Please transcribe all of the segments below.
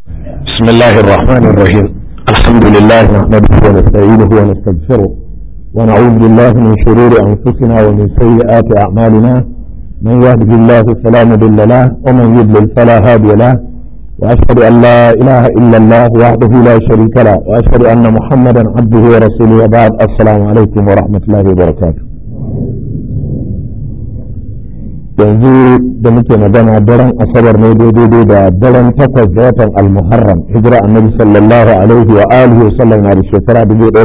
بسم الله الرحمن الرحيم. الحمد لله نحمده ونستعينه ونستغفره ونعوذ بالله من شرور أنفسنا ومن سيئات أعمالنا. من يهده الله فلا مضل له ومن يضلل فلا هادي له، وأشهد أن لا إله إلا الله وحده لا شريك له، وأشهد أن محمدا عبده ورسوله. وبعد، السلام عليكم ورحمة الله وبركاته. yanzu da muke magana daren asabar ne daidai da daren 8 ga watan al-muharram hijira annabi sallallahu alaihi wa alihi wa sallam na da shekara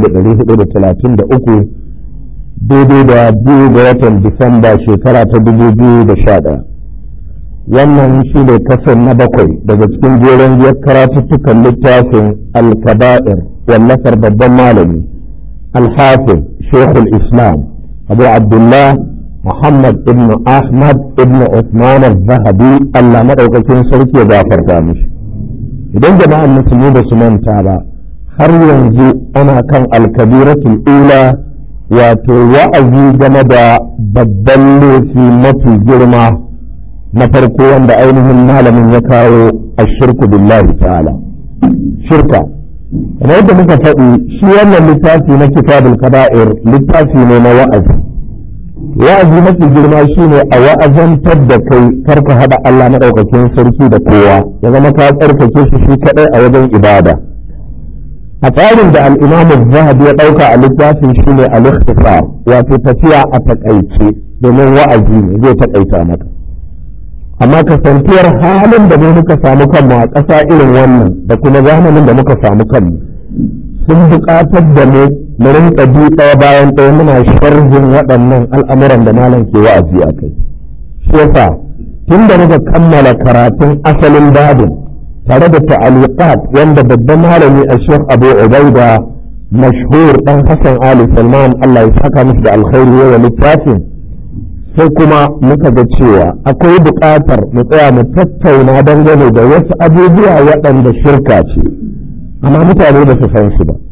1433 daidai da 2 ga watan disamba shekara ta 2011. wannan shi ne kasar na 7 daga cikin jerin biyar karatuttukan littafin al-kaba'ir wallafar babban malami al-hafiz shaykhul islam abu abdullah Muhammad ibn Ahmad ibn Uthman al-Zahabi, Allah madaukakin sarki ya gafarta mishi. Idan jama'an musulmi da su manta ba, har yanzu ana kan al-kabiratul ula, wato wa'azi game da babban laifi mafi girma na farko wanda ainihin malamin ya kawo ashirku billahi ta'ala. Shirka. Kamar yadda muka faɗi, shi wannan littafi na kitabul kaba'ir littafi ne na wa'azi. wa'azi mafi girma shine a wa'azantar da kai karka hada Allah madaukakin sarki da kowa, ya zama ka tsarkake shi kadai a wajen ibada. A tsarin da al-Imam az-Zahabi ya dauka a littafin shine al-ikhtisar, wato tafiya a takaice, domin wa'azi ne zai takaita maka. Amma kasantuwar halin da muka samu kanmu a ƙasa irin wannan da kuma zamanin da muka samu kanmu sun buƙatar da mu rinka bi ɗaya bayan ɗaya muna sharhin waɗannan al'amuran da malam ke wa'azi a kai. Shi yasa tun da muka kammala karatun asalin babin tare da ta'aliqat wanda babban malami a Sheikh Abu Ubaida mashhur dan Hassan Ali Salman, Allah ya saka musu da alkhairi wa littafin, sai kuma muka ga cewa akwai buƙatar mu tsaya mu tattauna dangane da wasu abubuwa waɗanda shirka ce amma mutane ba su san su ba.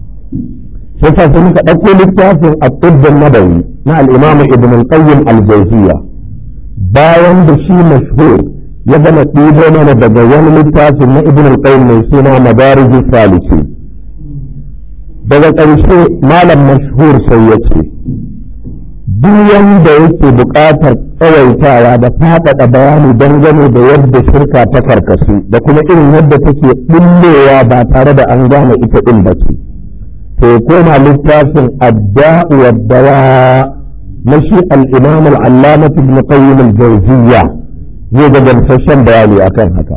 sai sa sai muka ɗauko littafin at-tibb an-nabawi na al-imam ibn al-qayyim al-jawziyya, bayan da shi mashhur ya gama ɗibo mana daga wani littafin na ibn al-qayyim mai suna madarij as-salikin. daga ƙarshe malam mashhur sai ya ce duk wanda yake buƙatar tsawaitawa da faɗaɗa bayani dangane da yadda shirka ta karkasu da kuma irin yadda take ɓullewa ba tare da an gane ita ɗin ba ce, to koma littafin adda'u waddawa na shi al-imam al-allamah ibn qayyim al-jawziyya zai ga gamsashen bayani akan haka.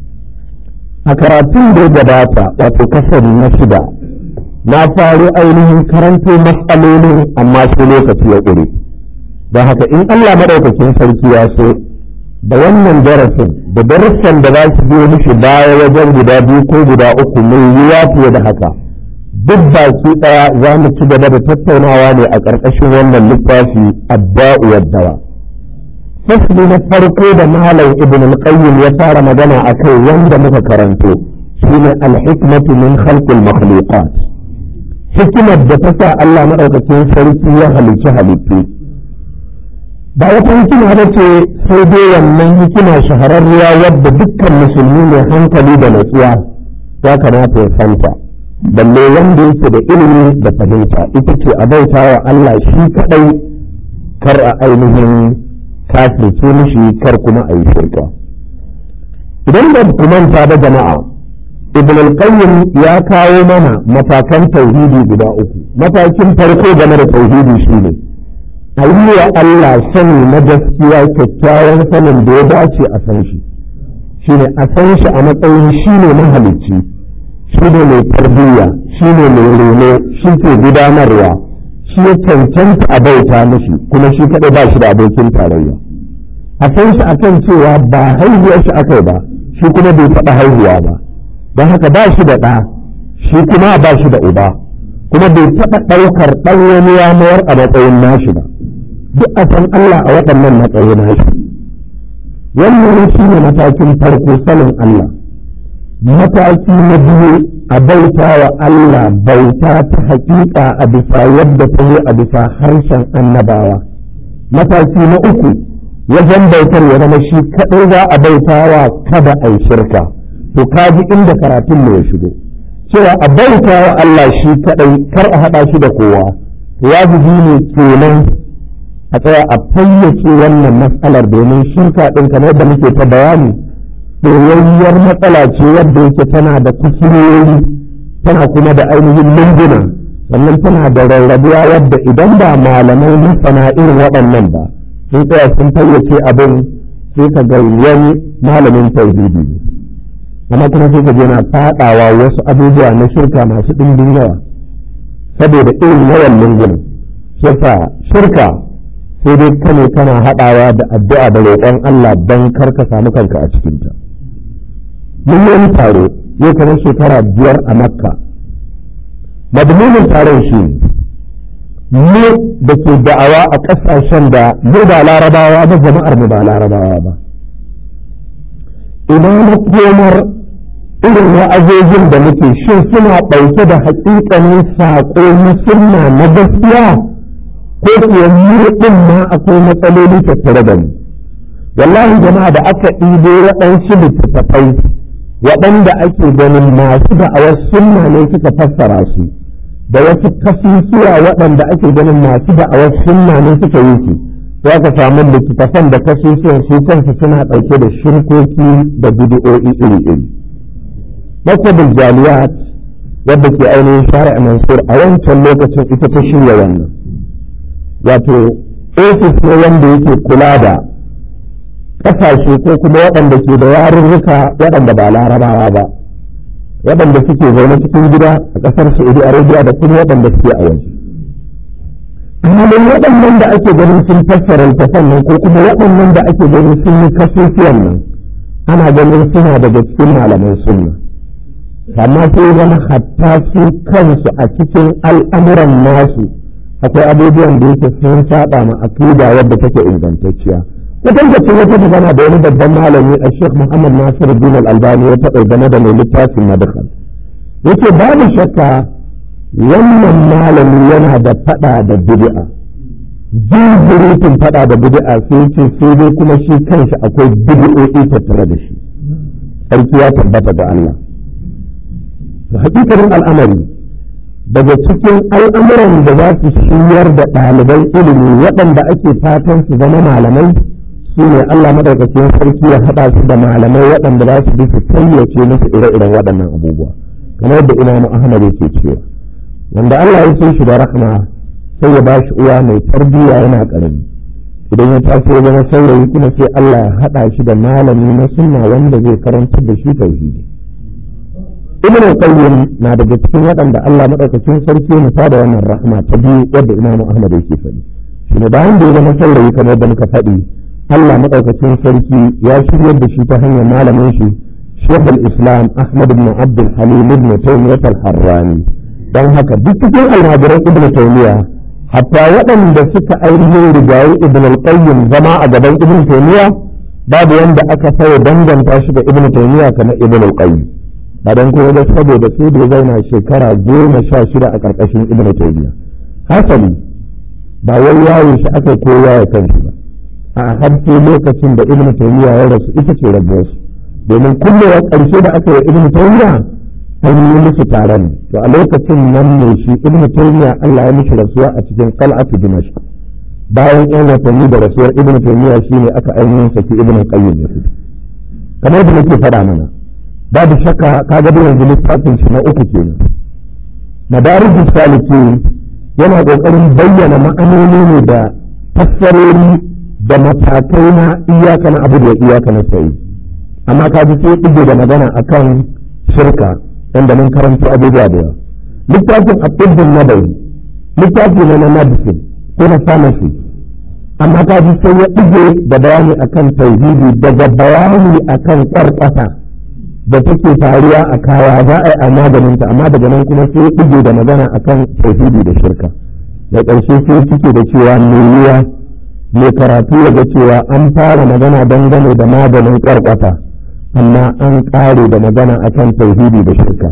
a karatun da ya gabata, wato kasari na 6, na faru ainihin karanto matsalolin amma shi lokaci ya ƙure, don haka in Allah madaukakin sarki ya so da wannan darasin da darussan da za su biyo mishi baya wajen guda 2 ko guda 3 mai yiwa fiye da haka, duk baki ɗaya za mu ci gaba da tattaunawa ne a ƙarƙashin wannan littafi adda'u waddawa. fasli na farko da malam ibn al-qayyim ya fara magana akai wanda muka karanto shine al-hikmatu min khalqil makhluqat, hikimar da ta sa Allah madaukakin sarki ya halicci halittu. ba wata hikima ba ce sai dai wannan hikima shahararriya wadda dukkan musulmi mai hankali da natsuwa ya kamata ya santa, balle wanda yake da ilimi da fahimta, ita ce a bauta wa Allah shi kadai, kar a ainihin kafirce mishi, kar kuma a yi shirka. idan da ku manta da jama'a, ibn al-qayyim ya kawo mana matakan tauhidi guda 3. matakin farko game da tauhidi shine a yi wa Allah sani na gaskiya, kyakkyawan sanin da ya dace a san shi, shine a san shi a matsayin shine mahalicci, shi ne mai tarbiyya, shi ne mai reno, shi ke gudanarwa, shi ya cancanta a bauta mashi, kuma shi kaɗai ba shi da abokin tarayya. a san shi a kan cewa ba haihuwar shi aka yi ba, shi kuma bai taɓa haihuwa ba, don haka ba shi da ɗa, shi kuma ba shi da uba, kuma bai taɓa ɗaukar ɗan wani ya mayar a matsayin nashi ba. duk a san Allah a waɗannan matsayin nashi. wannan shi ne matakin farko, sanin Allah. mataki na biyu, a bauta wa Allah bauta ta haƙiƙa a bisa yadda ta yi a bisa harshen annabawa. mataki na uku, wajen bautar ya zama shi kaɗai za a bauta wa, kada a yi shirka. to kaji inda karatun ne ya shigo cewa a bauta wa Allah shi kadai kar a haɗa shi da kowa wajibi ne kenan a tsaya a fayyace wannan matsalar domin shirka ɗin kamar da muke ta bayani ɗoyayyar matsala ce wadda yake tana da kusurori tana kuma da ainihin lunguna sannan tana da rarrabuwa wadda idan ba malamai masana irin waɗannan ba sun tsaya sun fayyace abin sai ka ga wani malamin tauhidi ne amma kuma sai ka je na faɗawa wasu abubuwa na shirka masu ɗimbin yawa saboda irin yawan lunguna shirka sai dai kane kana haɗawa da addu'a da roƙon Allah don kar ka samu kanka a cikinta. Mun yi taro yau kamar shekara 5 a Makka. Madmunin taron shi mu da ke da'awa a ƙasashen da mu ba larabawa ba jama'ar mu ba larabawa ba. Idan na komar irin wa'azojin da muke shin suna ɗauke da haƙiƙanin saƙo na sunna na gaskiya ko kuwa ɗin ma akwai matsaloli tattare da mu wallahi jama'a da aka ɗibo waɗansu littattafai waɗanda ake ganin masu da'awar sunna ne suka fassara su da wasu kasusuwa waɗanda ake ganin masu da'awar sunna ne suka yi su za ka samu littattafan da kasusuwan su kansu suna ɗauke da shirkoki da bidi'o'i iri-iri maktabul jaliyat wadda ke ainihin shari'a mansur a wancan lokacin ita ta shirya wannan wato ofis ne wanda yake kula da ƙasashe ko kuma waɗanda ke da yarurruka waɗanda ba larabawa ba waɗanda suke zaune cikin gida a ƙasar Saudi Arabia da kuma waɗanda suke a waje amma waɗannan da ake ganin sun fassara littafan nan ko kuma waɗannan da ake ganin sun yi kasusuwan nan ana ganin suna daga cikin malaman sunna amma sai zama hatta su kansu a cikin al'amuran nasu akwai abubuwan da yake sun saba ma aqida wadda take ingantacciya mutum wata magana da wani babban malami a Sheikh Muhammad Nasiruddin Al-Albani ya taɓa game da mai littafin Madkhal yake babu shakka wannan malami yana da faɗa da bid'a zuzurutun faɗa da bid'a sai ce sai dai kuma shi kanshi akwai bid'o'i tattare da shi sarki ya tabbata ga Allah to hakikarin al'amari daga cikin al'amuran da za su shiryar da ɗaliban ilimi waɗanda ake fatan su zama malamai su ne Allah madaukakin sarki ya haɗa su da malamai waɗanda za su bi su fayyace musu ire-iren waɗannan abubuwa kamar yadda Imam Ahmad yake cewa wanda Allah ya so shi da rahma sai ya ba shi uwa mai tarbiyya yana ƙarami idan ya taso ya zama saurayi kuma sai Allah ya haɗa shi da malami na sunna wanda zai karantar da shi tauhidi Ibn Qayyim na daga cikin waɗanda Allah madaukakin sarki ya nufa da wannan rahma ta biyu wadda Imam Ahmad yake faɗi shine bayan da ya zama saurayi kamar da muka faɗi Allah madaukakin sarki ya shiryar da shi ta hanyar malamin shi Sheikh al-Islam Ahmad ibn Abd al-Halim ibn Taymiyyah al-Harrani dan haka duk cikin almajiran Ibn Taymiyyah hatta waɗanda suka ainihin rigayi Ibn al-Qayyim zama a gaban Ibn Taymiyyah babu wanda aka fayo danganta shi da Ibn Taymiyyah kamar Ibn al-Qayyim ba dan kuma da saboda sai da zauna shekara 16 a ƙarƙashin Ibn Taymiyyah hasali ba wai yawo shi aka koya ya kanshi ba a har sai lokacin da Ibn Taymiyyah ya rasu ita ce rabuwar su domin kullewa ƙarshe da aka yi Ibn Taymiyyah an yi musu taron to a lokacin nan ne shi Ibn Taymiyyah Allah ya mishi rasuwa a cikin qal'atu Dimashq bayan yan watanni da rasuwar Ibn Taymiyyah shine aka ainihin saki Ibn Qayyim ya fito kamar da nake faɗa mana babu shakka kaga da yanzu littafin shi na uku kenan Madarijus Salikin yana kokarin bayyana ma'anoni ne da fassarori da matakai na iyaka na abu da iyaka na sai amma ka ji sai dige da magana akan shirka wanda mun karanto abubuwa da yawa littafin at-tibbun nabawi littafin na medicine ko na pharmacy amma ka ji sai ya dige da bayani akan tauhidi daga bayani akan ƙarƙasa da take faruwa a kaya za a yi a maganinta amma daga nan kuma sai ya dige da magana akan tauhidi da shirka da ƙarshe sai suke da cewa yiwuwa mai karatu daga cewa an fara magana dangane da maganin ƙarƙasa amma an ƙare da magana akan tauhidi da shirka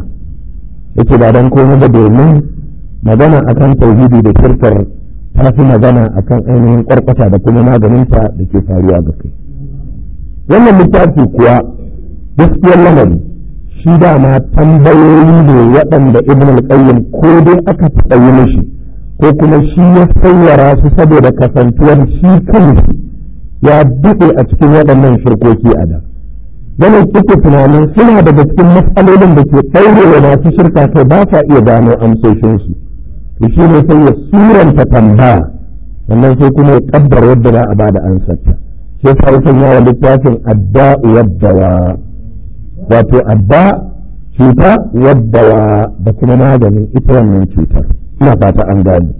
yake ba don komai da domin magana akan tauhidi da shirkar ta fi magana akan ainihin ƙwarƙwata da kuma maganinta da ke faruwa ga kai wannan littafi kuwa gaskiyar lamari shi dama tambayoyi ne waɗanda ibn al-qayyim ko dai aka taɓa yi mishi ko kuma shi ya sayyara su saboda kasantuwar shi kanshi ya duɗe a cikin waɗannan shirkoki a da. Yana kike tunanin suna daga cikin matsalolin da ke ɗaurewa masu shirka kai ba sa iya gano amsoshinsu. To shi ne sai ya suranta tambaya sannan sai kuma ya kaddara yadda za a ba da ansarta. Sai farkon yawa littafin adda'u waddawa, wato adda cuta waddawa da kuma maganin ita wannan cutar. Ina fata an gane.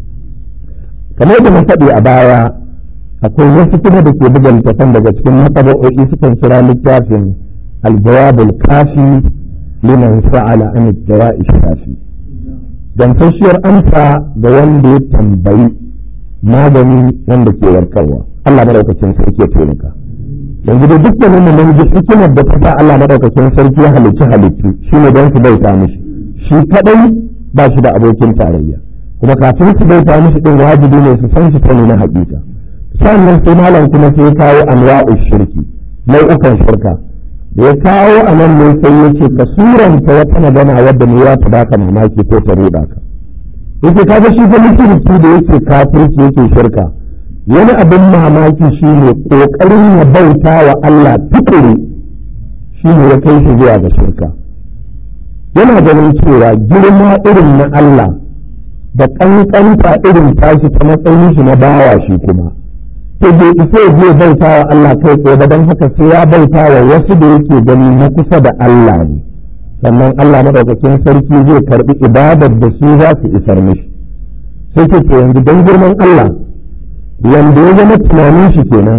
Kamar da na faɗi a baya, akwai wasu kuma da ke buga littafan daga cikin matsabo'o'i sukan kira littafin aljawabul kafi liman sa'ala an jawa'i shafi. Gamsasshiyar amsa ga wanda ya tambayi magani wanda ke warkarwa. Allah madaukakin sarki ya taimaka. Yanzu da dukkanin mu mun ji hikimar da ta sa Allah madaukakin sarki ya halicci halittu shine don su bauta mishi. Shi kadai ba shi da abokin tarayya. Kuma kafin su bauta mishi din wajibi ne su san shi sani na hakika. Sannan sai malam kuma sai kawo anwa'u shirki, nau'ukan shirka. Da ya kawo a nan ne sai ya ce ka suranta wata magana wadda ne ya ta baka mamaki ko ta ruɗa ka. Yake kaga shi fa mutunci da yake kafirci yake shirka. Wani abin mamaki shi ne ƙoƙarin ya bauta wa Allah tukuri shi ne ya kai shi zuwa ga shirka. Yana ganin cewa girma irin na Allah da ƙanƙanta irin tashi ta matsayin shi na bawa shi kuma. To bai isa ya je bauta wa Allah kai tsaye ba don haka sai ya bauta wa wasu da yake gani na kusa da Allah ne. Sannan Allah madaukakin sarki zai karɓi ibadar da su za su isar mishi. Sai ce to yanzu don girman Allah yanda ya zama tunanin shi kenan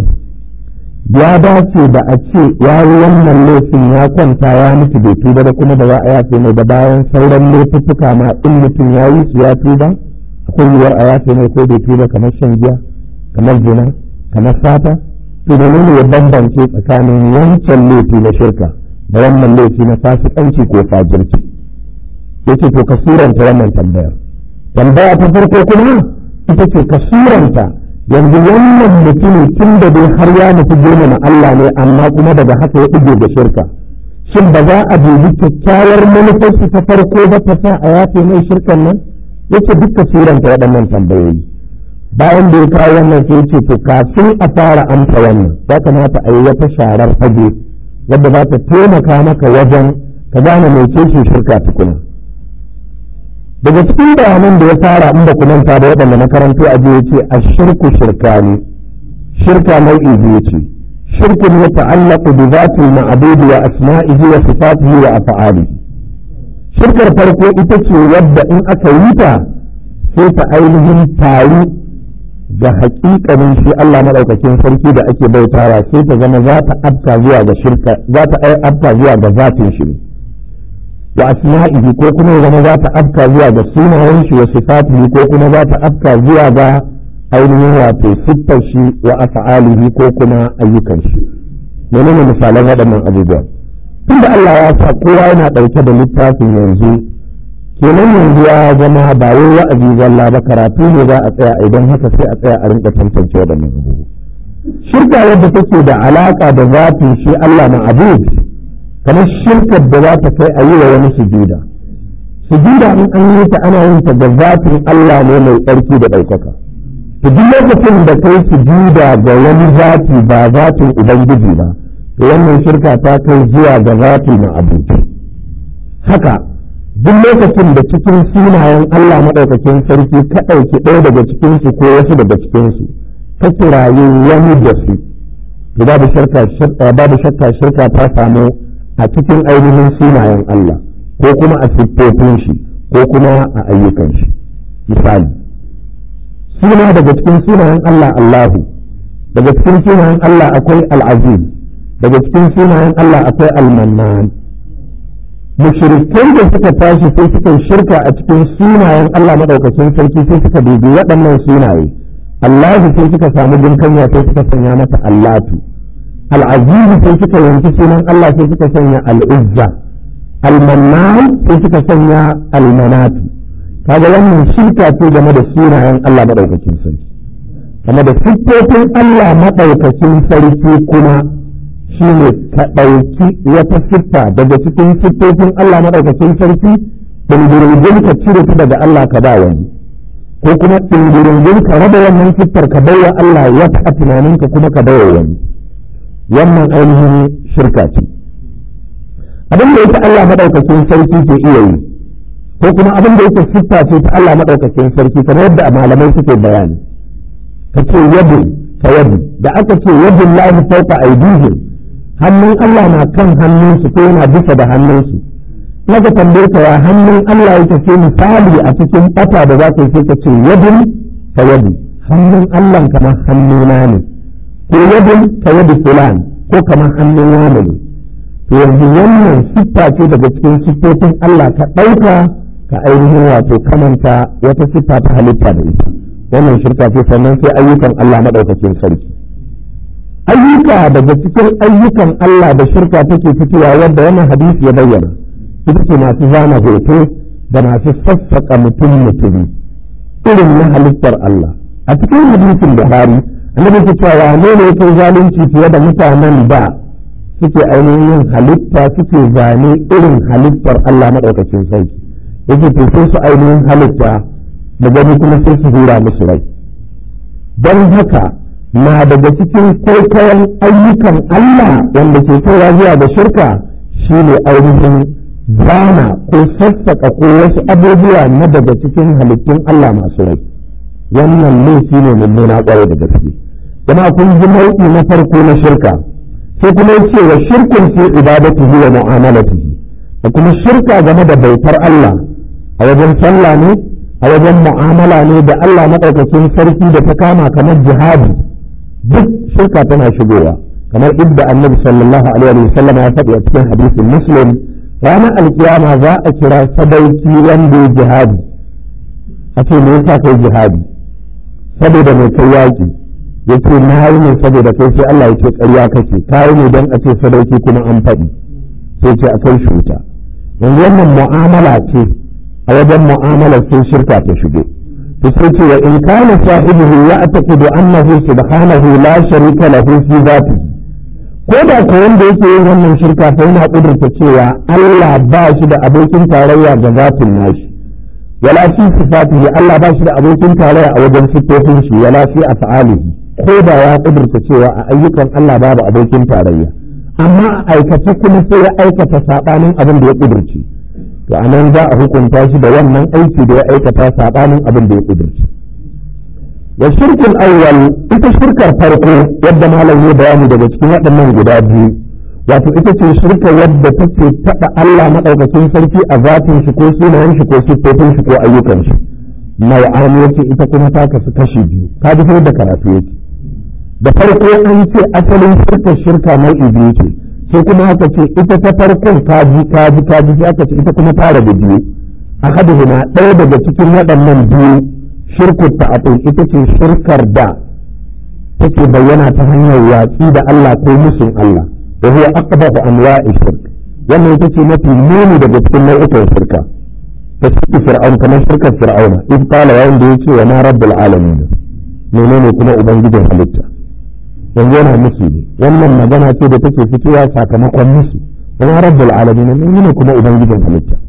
ya dace da a ce ya yi wannan laifin ya kwanta ya mutu bai tuba da kuma da za a yafe mai da bayan sauran laifuffuka ma in mutum ya yi su ya tuba akwai yiwuwar a yafe mai ko bai tuba kamar shan giya kamar zina kamar sata to da ne ya bambance tsakanin wancan laifi na shirka da wannan laifi na fasikanci ko fajirci yace to ka suranta wannan tambaya ta farko kuma ita ce ka suranta yanzu wannan mutumin tun da dai har ya nufi girmama Allah ne amma kuma daga haka ya ɗige da shirka shin ba za a dubi kyakkyawar manufarsu ta farko ba ta sa a yafe mai shirkan nan yace duka suranta waɗannan tambayoyi bayan da ya kawo wannan sai ce to kafin a fara amsa wannan ya kamata a yi wata sharar fage wadda za ta taimaka maka wajen ka gane mai ce shirka tukuna. Daga cikin bayanan da ya fara inda kumanta da waɗanda makarantu a jiya ce a shirku shirka ne shirka nau'i biyu ce shirkun ya ta'allaku bi zatil ma'budi wa asma'ihi wa sifatihi wa af'alihi. Shirkar farko ita ce wadda in aka yi ta sai ta ainihin taru ga haƙiƙanin shi Allah madaukakin sarki da ake bautawa sai ta zama za ta afka zuwa ga shirka za ta afka zuwa ga zatin shi wa asma'ihi ko kuma ya zama za ta afka zuwa ga sunayen shi wa sifatihi ko kuma za ta afka zuwa ga ainihin wato siffar shi wa af'alihi ko kuma ayyukan shi. Menene misalan waɗannan abubuwa? Tunda Allah ya sa kowa yana ɗauke da littafin yanzu kenan yanzu ya zama ba wai wa'azi zalla ba karatu ne za a tsaya idan haka sai a tsaya a rinka tantance waɗannan abubuwa. Shirka wadda take da alaƙa da zatin shi Allah ma'bud kamar shirkar da za ta kai a yi wa wani sujuda in an yi ta ana yin ta ga zatin Allah ne mai tsarki da ɗaukaka to duk lokacin da kai sujuda ga wani zati ba zatin ubangiji ba to wannan shirka ta kai zuwa ga zatin ma'bud. Haka duk lokacin da cikin sunayen Allah maɗaukakin sarki ka ɗauki ɗaya daga cikinsu ko wasu daga cikinsu ka kirayi wani da su to babu shakka shirka ta samu a cikin ainihin sunayen Allah ko kuma a siffofin shi ko kuma a ayyukan shi. Misali, suna daga cikin sunayen Allah Allahu, daga cikin sunayen Allah akwai Al-Aziz, daga cikin sunayen Allah akwai Al-Mannan. Mushrikai da suka tashi sai suka shirka a cikin sunayen Allah madaukakin sarki sai suka dubi waɗannan sunaye. Allahu sai suka samu ginkanya sai suka sanya masa Allatu. Al-Aziz sai suka yanki sunan Allah sai suka sanya Al-Izza. Al-Mannan sai suka sanya Al-Manatu. Kaga wannan shirka ce game da sunayen Allah madaukakin sarki. Game da siffofin Allah madaukakin sarki kuma shine ka ɗauki wata siffa daga cikin siffofin Allah maɗaukacin sarki ɗingirgin ka cire ta daga Allah ka ba wani, ko kuma ɗingirgin ka raba wannan siffar ka baiwa Allah wata a tunaninka kuma ka baiwa wani. Wannan ainihin shirka ce. Abin da yake Allah maɗaukacin sarki ke iya yi, ko kuma abin da yake siffa ce ta Allah maɗaukacin sarki kamar yadda malamai suke bayani. Ka ce yadu ka yadu, da aka ce yadun lahi fauka aidihim, hannun Allah na kan hannunsu ko yana bisa da hannunsu. Naga tambaye ka ya hannun Allah yake ce misali a cikin ɓata da za ka yi sai ka ce yadun ka yadu, hannun Allah kamar hannuna ne, ko yadun ka yadu fulan ko kamar hannun wani ne. To yanzu wannan siffa ce daga cikin siffofin Allah ka ɗauka ka ainihin wato kamanta wata siffa ta halitta da ita. Wannan shirka ce. Sannan sai ayyukan Allah maɗaukakin sarki. Ayyuka daga cikin ayyukan Allah da shirka take fitowa wadda wannan hadisi ya bayyana ita ce masu zana hoto da masu sassaƙa mutumi irin na halittar Allah. A cikin hadisin Buhari annabi ke cewa ne yake zalunci fiye da mutanen da suke ainihin halitta suke zane irin halittar Allah maɗaukakin sarki. Yake to sai su ainihin halitta da gani kuma sai su hura musu rai. Don haka na daga cikin kwaikwayon ayyukan Allah wanda ke kaiwa zuwa da shirka shine ainihin zana ko sassaƙa ko wasu abubuwa na daga cikin halittun Allah masu rai. Wannan laifi ne mummuna ƙwarai da gaske. Jama'a kun ji nau'i na farko na shirka. Sai kuma yace wa shirkun fi ibadatihi wa mu'amalatihi, da kuma shirka game da bautar Allah a wajen sallah ne, a wajen mu'amala ne da Allah maɗaukakin sarki da ta kama kamar jihadi. Duk shirka tana shigowa, kamar idda annabi sallallahu alaihi wa sallam ya faɗi a cikin hadisin Muslim, ranar alkiyama za a kira sadauki wanda ya jihadi, a ce me yasa kai jihadi? Saboda mai kai yaƙi. Yace na yi ne saboda kai, sai Allah yake ƙarya kake, kai ne don a ce sadauki kuma an faɗi, sai ce a kai shi wuta. Yanzu wannan mu'amala ce, a wajen mu'amalar sai shirka ta shigo. To sai ce wa in kana sahibihi ya'taqidu annahu subhanahu la sharika lahu fi dhatihi, ko da ko wanda yake yin wannan shirka fa yana kudurta cewa Allah ba shi da abokin tarayya ga zatin nashi, wala fi sifatihi, Allah ba shi da abokin tarayya a wajen sifofin shi, wala fi af'alihi, ko da ya kudurta cewa a ayyukan Allah babu abokin tarayya, amma a aikace kuma sai ya aikata sabanin abin da ya kudurci, to anan za a hukunta shi da wannan aiki da ya aikata sabanin abin da ya kudurci. Wa shirkul awwal, ita shirkar farko wadda malam ya bayani daga cikin waɗannan guda biyu, wato ita ce shirkar wadda take taɓa Allah maɗaukakin sarki a zatin shi ko sunayen shi ko siffofin shi ko ayyukan shi. Nau'an yace ita kuma ta kasu kashi biyu, ka ji da karatu yake. Da farko an ce asalin shirka nau'i biyu ce, sai kuma aka ce ita ta farkon kaji sai aka ce ita kuma ta rabu biyu. A haduhuna ɗaya daga cikin waɗannan biyu, shirkar ta'atul ita ce shirkar da take bayyana ta hanyar watsi da Allah ko musun Allah, da huwa aqbahu anwa'i shirk. Wannan ita ce mafi muni daga cikin nau'ukan shirka. Ta shirki fir'aun, kamar shirkar fir'auna, in qala yayin da yace wa ma rabbul alamin, menene kuma ubangijin halitta. yanzu yana musu ne, wannan magana ce da take fitowa sakamakon musu, wani rabbul alamin ne kuma ubangijin halitta.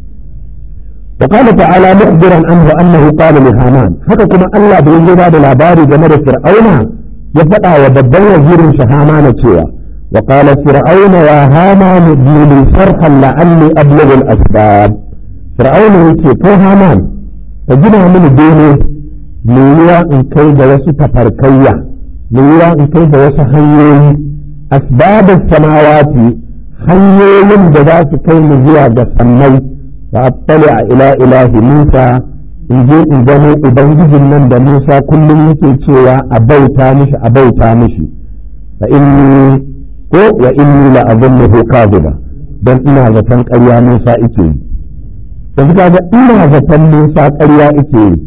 وقال تعالى مخبرا عنه أنه قال لهامان، haka kuma Allah da yanzu ba da labari game da Fir'auna ya faɗa wa babban wazirin shi Hamana cewa wa qala fir'auna ya haman ibni li sarhan la'alli ablughu al-asbab. Fir'auna yake ko Haman ka gina mini bene yiwuwa in kai da wasu tafarkayya, yiwuwa in kai da wasu hanyoyi, asbabus samawati, hanyoyin da za su kai mu zuwa ga sammai. فأطلع إلى إله موسى in je in gano ubangijin nan da Musa kullum yake cewa a bauta mishi fa inni la azunnuhu kadhiba, dan ina zaton ƙarya Musa yake yi. yanzu kaga ina zaton Musa ƙarya yake yi,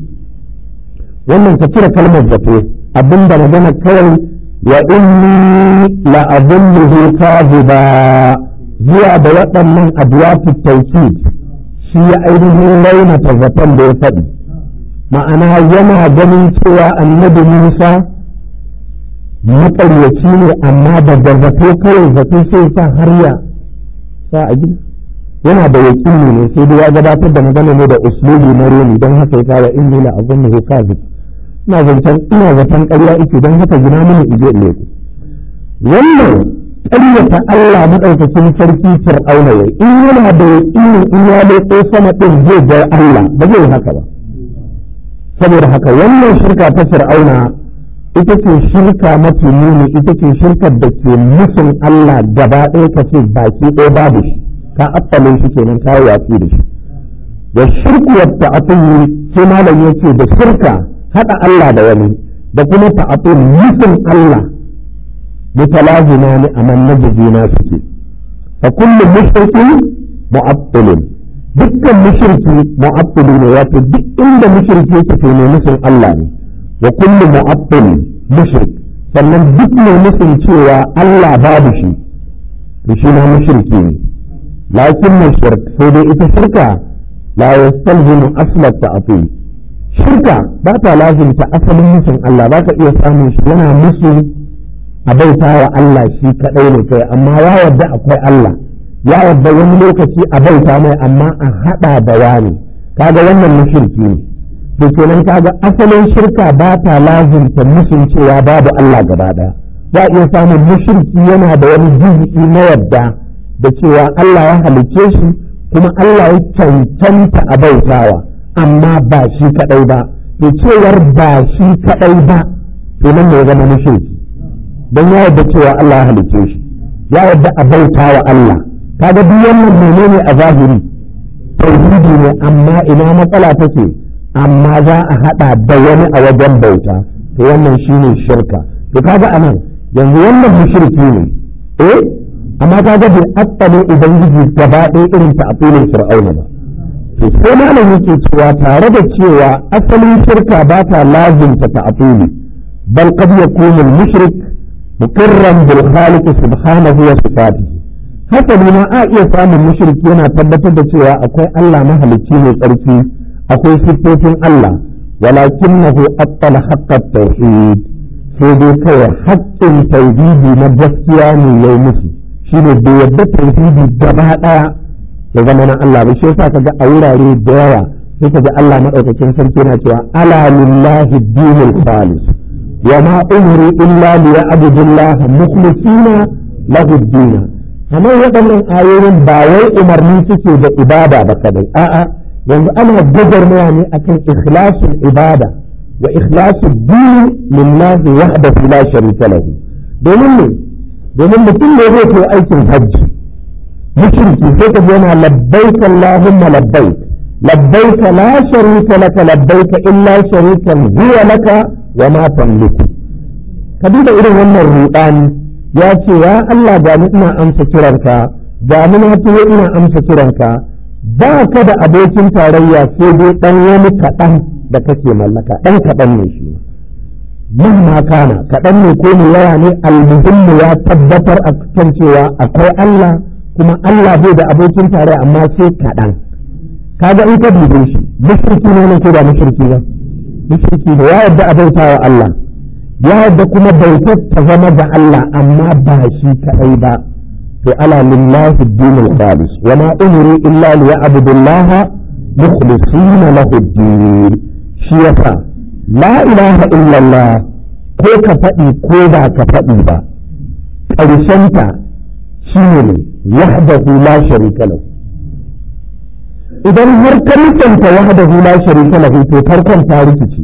wannan ka cire kalmar zato, abinda magana kawai wa inni la azunnuhu kadhiba zuwa da waɗannan adwatu tawkid shi ya ainihin raunata zaton da ya faɗi. Ma'ana yana ganin cewa annabi Musa maƙaryaci ne amma da zato kawai zato sai sa har ya sa a gida yana da yaƙini ne sai dai ya gabatar da magana ne da uslubi na roni don haka ya kawo inni la azunnahu kadhib ina zaton ƙarya ike don haka gina mini ije ile wannan ƙaryata Allah maɗaukacin sarki fir'auna ya in yana da yaƙini in ya leƙo sama ɗin zai ga Allah ba zai haka ba saboda haka wannan shirka ta fir'auna ita ce shirka mafi muni ita ce shirkar da ke musun Allah gaba ɗaya ka ce baki ɗaya babu shi ka affale shi kenan ta yi watsi da shi da shirku wa ta'atuli sai malam yake da shirka haɗa Allah da wani da kuma ta'atul musun Allah mutalazima ne a man na suke fa kullu mushrikin mu'attilin dukkan mushriki mu'attili ne wato duk inda mushriki yake to ne musun Allah ne wa kullu mu'attil mushrik sannan duk mai musun cewa Allah babu shi to shi ma mushriki ne lakin shirk sai dai ita shirka la yastalzimu asla ta'til shirka ba ta lazimta asalin musun Allah ba ka iya samun shi yana musu a bauta wa Allah shi kadai ne kai amma ya yarda akwai Allah ya yarda wani lokaci a bauta mai amma a hada da wani kaga wannan mushriki ne to kenan kaga asalin shirka ba ta lazimta musun cewa babu Allah gaba daya za iya samun mushriki yana da wani juz'i na yarda da cewa Allah ya halicce shi kuma Allah ya cancanta a bautawa amma ba shi kadai ba to cewar ba shi kadai ba to nan ne ya zama mushriki don ya yarda cewa Allah ya halicce shi ya yarda a bautawa Allah kaga duk wannan menene a zahiri tauhidi ne amma ina matsala take amma za a hada da wani a wajen bauta to wannan shine shirka to kaga anan yanzu wannan mushriki ne amma kaga bai attale ubangiji gaba ɗaya irin ta afilin fir'auna ba to sai malam yake cewa tare da cewa asalin shirka ba ta lazimta ta afili bal qad yakunu al-mushrik muqirran bil khaliq subhanahu wa sifatihi haka ne ma a iya samun mushriki yana tabbatar da cewa akwai Allah mahalicci mai tsarki akwai siffofin Allah walakinahu attala haqqat tauhid sai dai kawai haƙƙin tauhidi na gaskiya ne yayi musu shine bai yadda tauhidi gaba ɗaya ya zama na Allah ba shi yasa kaga a wurare da yawa sai kaga Allah madaukakin sarki yana cewa ala lillahi dinul khalis wa ma umiru illa liya'budullaha mukhlisina lahu ad-din kamar waɗannan ayoyin ba wai umarni suke da ibada ba kadai a'a yanzu ana gwagwarmaya ne akan ikhlasul ibada wa ikhlasul din lillahi wahdahu la sharika lahu domin mutum ne zai kai aikin hajji mushriki sai ka yana labbaik allahumma labbaik labbaik la sharika laka labbaik illa sharikan huwa laka wa ma tamliku ka duba irin wannan rudani ya ce ya Allah ga ni ina amsa kiranka ga ni na tuwo ina amsa kiranka ba ka da abokin tarayya sai dai dan wani kaɗan da kake mallaka dan kaɗan ne shi mahma kana kaɗan ne ko ne yawa ne almuhimmu ya tabbatar a kan cewa akwai Allah kuma Allah bai da abokin tarayya amma sai kaɗan kaga in ka dube shi mushriki ne ko ba mushriki ba mushriki ne ya yarda a bautawa Allah ya yarda kuma bautar ta zama ga Allah amma ba shi kaɗai ba to ala lillahi ad-dinul khalis wa ma umiru illa liya'budullaha mukhlisina lahu ad-din shi yasa la ilaha illallah ko ka faɗi ko ba ka faɗi ba ƙarshenta shi ne wahdahu la sharika lahu idan har ka mutunta wahdahu la sharika lahu to farkon ta rikici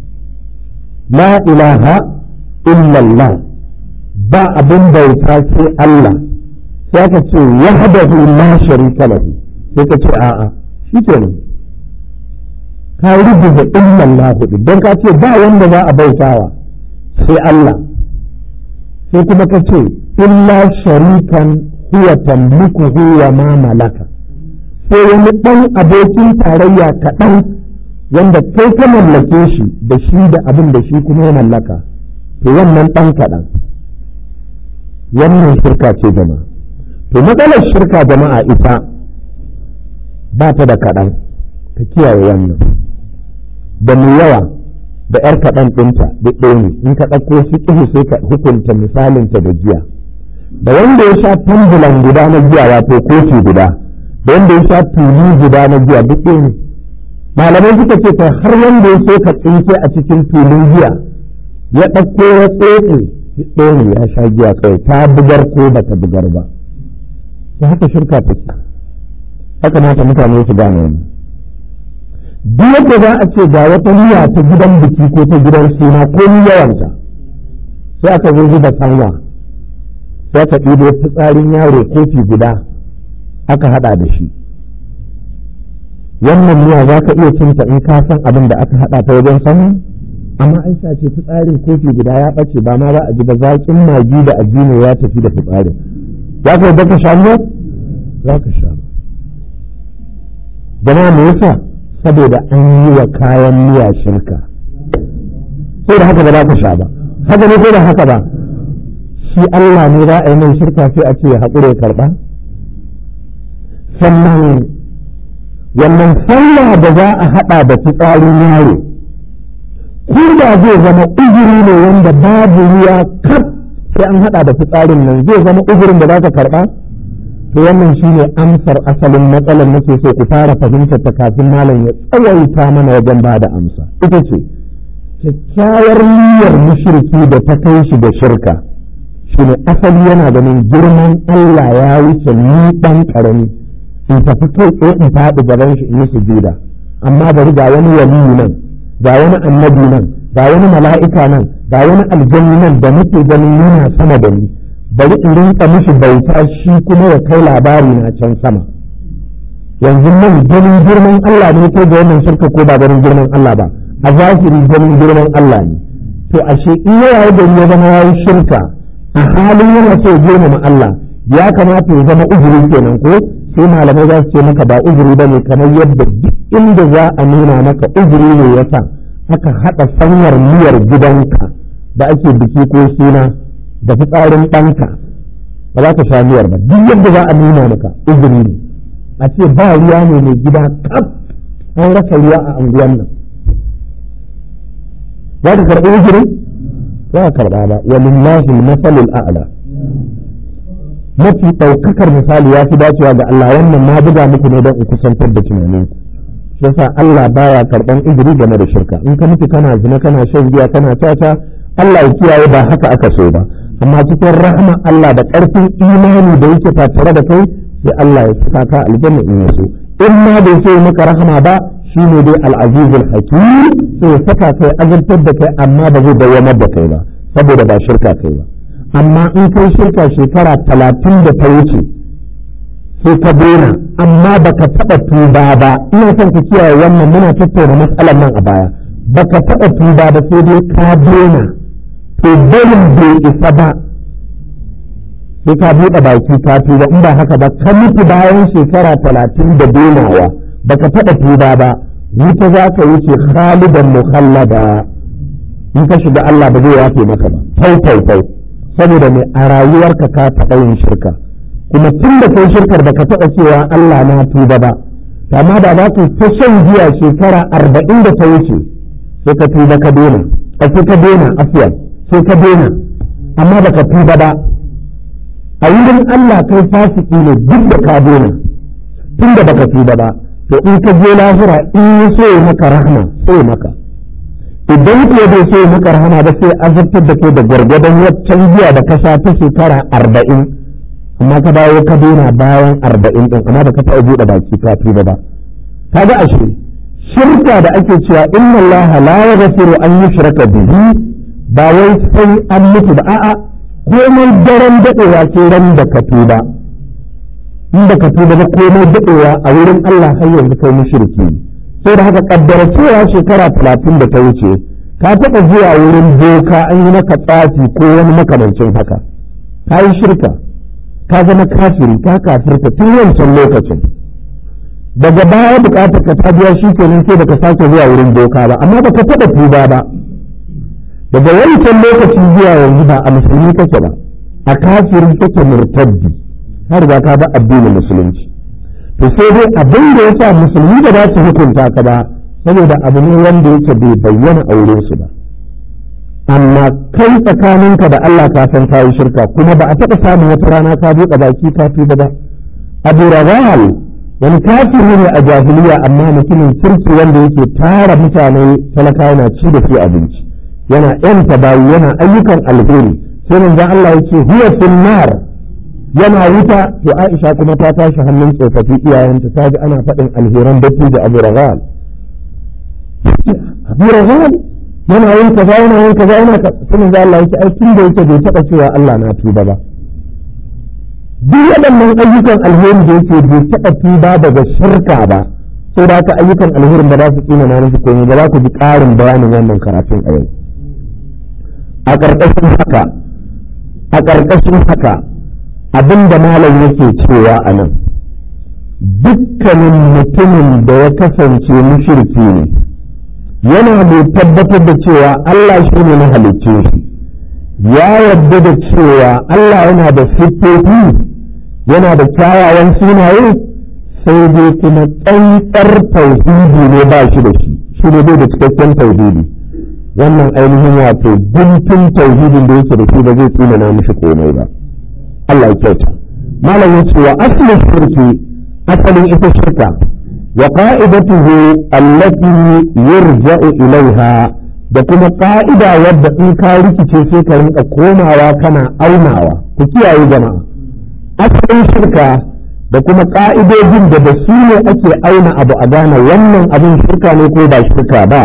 la ilaha illallah ba abin bauta sai Allah sai ka ce wahdahu la sharika lahu sai ka ce a'a shi kenan ka rubuta illallah don ka ce ba wanda za a bautawa sai Allah sai kuma ka ce illa sharikan huwa tamlikuhu wa ma malaka sai wani ɗan abokin tarayya kaɗan wanda kai ka mallake shi da shi da abin da shi kuma ya mallaka to wannan ɗan kaɗan wannan shirka ce jama'a to matsalar shirka jama'a ita ba ta da kaɗan ka kiyaye wannan da mai yawa da ‘yar kaɗan ɗinta duk ɗaya ne, in ka ɗauko fiƙihu sai ka hukunta misalinta da giya. Da wanda ya sha tambulan guda na giya wato kofi guda, da wanda ya sha tulu guda na giya duk ɗaya ne. Malamai suka ce kai har wanda ya so ka tsinke a cikin tulun giya ya ɗauko ya tsotse ɗaya ne ya sha giya kawai, ta bugar ko ba ta bugar ba. Ta haka shirka ta ce, haka mata mutane su gane wani. Duk yadda za a ce ga wata niyya ta gidan biki ko ta gidan suna ko ni yawanta, sai aka zo zuba sanwa, sai aka ɗibo fitsarin yaro kofi guda aka haɗa da shi. Wannan niyya za ka iya cinta in ka san abin da aka haɗa ta wajen sanwa? Amma an sa ce fitsarin kofi guda ya ɓace ba ma za a ji ba, zaƙin magi da addini ya tafi da fitsarin. Za ka yadda ka sha ne? Za ka sha. Jama'a me yasa? Saboda an yi wa kayan miya shirka. Sai da haka ba za ka sha ba. Haka ne ko da haka ba? Shi Allah ne za a yi mai shirka sai a ce ya haƙura ya karɓa? Sannan wannan sallah da za a haɗa da fitsarin yaro, ko da zai zama uzuri ne wanda babu ruwa kaf sai an haɗa da fitsarin nan, zai zama uzurin da za ka karɓa? To wannan shi ne amsar asalin matsalar nake so ku fara fahimtar ta kafin malam ya tsawaita mana wajen ba da amsa. Ita ce, kyakkyawar niyyar mushriki da ta kai shi da shirka shi ne asali yana ganin girman Allah ya wuce ni ɗan ƙarami in tafi kai tsaye in faɗi gaban shi in yi sujuda, amma bari ga wani waliyu nan, ga wani annabi nan, ga wani mala'ika nan, ga wani aljanni nan da nake ganin yana sama da ni, bari in rinka mishi bauta shi kuma ya kai labari na can sama. Yanzu nan ganin girman Allah ne ko da wannan shirka ko ba ganin girman Allah ba, a zahiri ganin girman Allah ne. To ashe in yawa da ya zama yayi shirka a halin yana so girmama Allah, ya kamata ya zama uzuri kenan ko? Sai malamai za su ce maka ba uzuri ba ne, kamar yadda duk inda za a nuna maka uzuri ne ya sa aka haɗa sanyar miyar gidanka da ake biki ko suna da fitsarin ɗanka, ba za ka sha miyar ba. Duk yadda za a nuna maka uzuri ne, a ce ba ruwa ne mai gida kaf an rasa ruwa a anguwan nan, za ka karɓi uzuri? Za ka karɓa ba. Walillahi al-masalul a'la. Mafi ɗaukakar misali ya fi dacewa ga Allah. Wannan na buga muku ne don in kusantar da tunaninku. Shi yasa Allah baya karɓan uzuri game da shirka. In ka mutu kana zina, kana shan giya, kana caca, Allah ya kiyaye, ba haka aka so ba. Amma cikin rahama Allah da ƙarfin imani da yake tattare da kai, sai Allah ya saka ka aljanna in yaso. In ma bai so maka rahama ba, shi ne dai al-azizul hakim, sai ya saka kai azabtar da kai amma ba zai dawamar da kai ba, saboda ba shirka kai ba. Amma in kai shirka shekara 30 da ta wuce sai ka daina, amma baka taɓa tuba ba. Ina son ku kiyaye wannan, muna tattauna matsalar nan a baya. Baka taɓa tuba ba sai dai ka daina, to barin bai isa ba, sai ka buɗe baki ka tuba. In ba haka ba ka mutu bayan shekara 30 da dainawa baka taɓa tuba ba, wuta za ka wuce khalidan mukhallada. In ka shiga Allah ba zai yafe maka ba, tau saboda mai a rayuwarka ka taɓa yin shirka, kuma tun da kai shirkar baka taɓa cewa Allah na tuba ba. Amma da za ka ta shan giya shekara 40 da ta wuce sai ka tuba ka daina, sai ka daina afiyar sai ka daina, amma baka tuba ba. A wurin Allah kai fasiki ne duk da ka daina, tun da baka tuba ba. To in ka je lahira in yi so maka rahama sai maka, idan ko bai so maka rahama ba sai azabtar da kai da gwargwadon waccan giya da ka sha ta shekara 40, amma ka dawo ka daina bayan 40 din, amma baka taɓa buɗe baki ka tuba ba. Kaga ashe shirka da ake cewa inna Allah la yaghfiru an yushraka bihi ba wai sai an mutu ba, a'a komai daren daɗewa ke ran da ka tuba. In da ka tuba ba komai daɗewa a wurin Allah har yanzu kai mushriki. Sai da haka kaddara cewa shekara 30 da ta wuce ka taɓa zuwa wurin boka an yi maka tsafi ko wani makamancin haka, ka yi shirka, ka zama kafiri, ka kafirta tun wancan lokacin. Daga baya bukatar ka ta biya shi kenan sai baka sake zuwa wurin boka ba, amma baka taɓa tuba ba. Daga wancan lokacin zuwa yanzu ba a musulmi kake ba, a kafiri kake murtaddi, har ba ka ba addinin musulunci. To sai dai abin da yasa musulmi da za su hukunta ka ba, saboda abu ne wanda yake bai bayyana auren su ba, amma kai tsakaninka da Allah ka san ka yi shirka kuma ba a taɓa samun wata rana ka buɗe baki ka tuba ba. Abu Rawal wani kafiri ne a jahiliya amma mutumin kirki wanda yake tara mutane talaka yana ci da su abinci, yana yanta bayi, yana ayyukan alheri. Sai manzon Allah yake huwa fil nar, yana wuta. To Aisha kuma ta tashi hannun tsofaffi iyayenta ta ji ana faɗin alheran dattijo Abu Rawal. Abu Rawal yana yin kaza yana yin kaza yana sai manzon Allah yake ai tun da yake bai taɓa cewa Allah na tuba ba. Duk waɗannan ayyukan alheri da yake bai taɓa tuba daga shirka ba, sai da haka ayyukan alherin ba za su tsina na nufi komai ba. Za ku ji ƙarin bayanin wannan karatun a yau. A ƙarƙashin haka abin da malam yake cewa a nan, dukkanin mutumin da ya kasance mushriki ne yana mai tabbatar da cewa Allah shi ne mahalicci shi, ya yarda da cewa Allah yana da siffofi, yana da kyawawan sunaye, sai dai kuma tsantsar tauhidi ne ba shi da shi ne bai da cikakken tauhidi. Wannan ainihin wato guntun tauhidin da yake da shi ba zai tsina na mishi komai ba. Allah ya kyauta. Malam ya ce wa asalin shirki, asalin ita shirka, wa qa'idatuhu allati yurja'u ilaiha, da kuma ka'ida wadda in ka rikice sai ka rinka komawa kana aunawa. Ku kiyaye jama'a. Asalin shirka da kuma ka'idojin da su ne ake auna abu a gane wannan abin shirka ne ko ba shirka ba.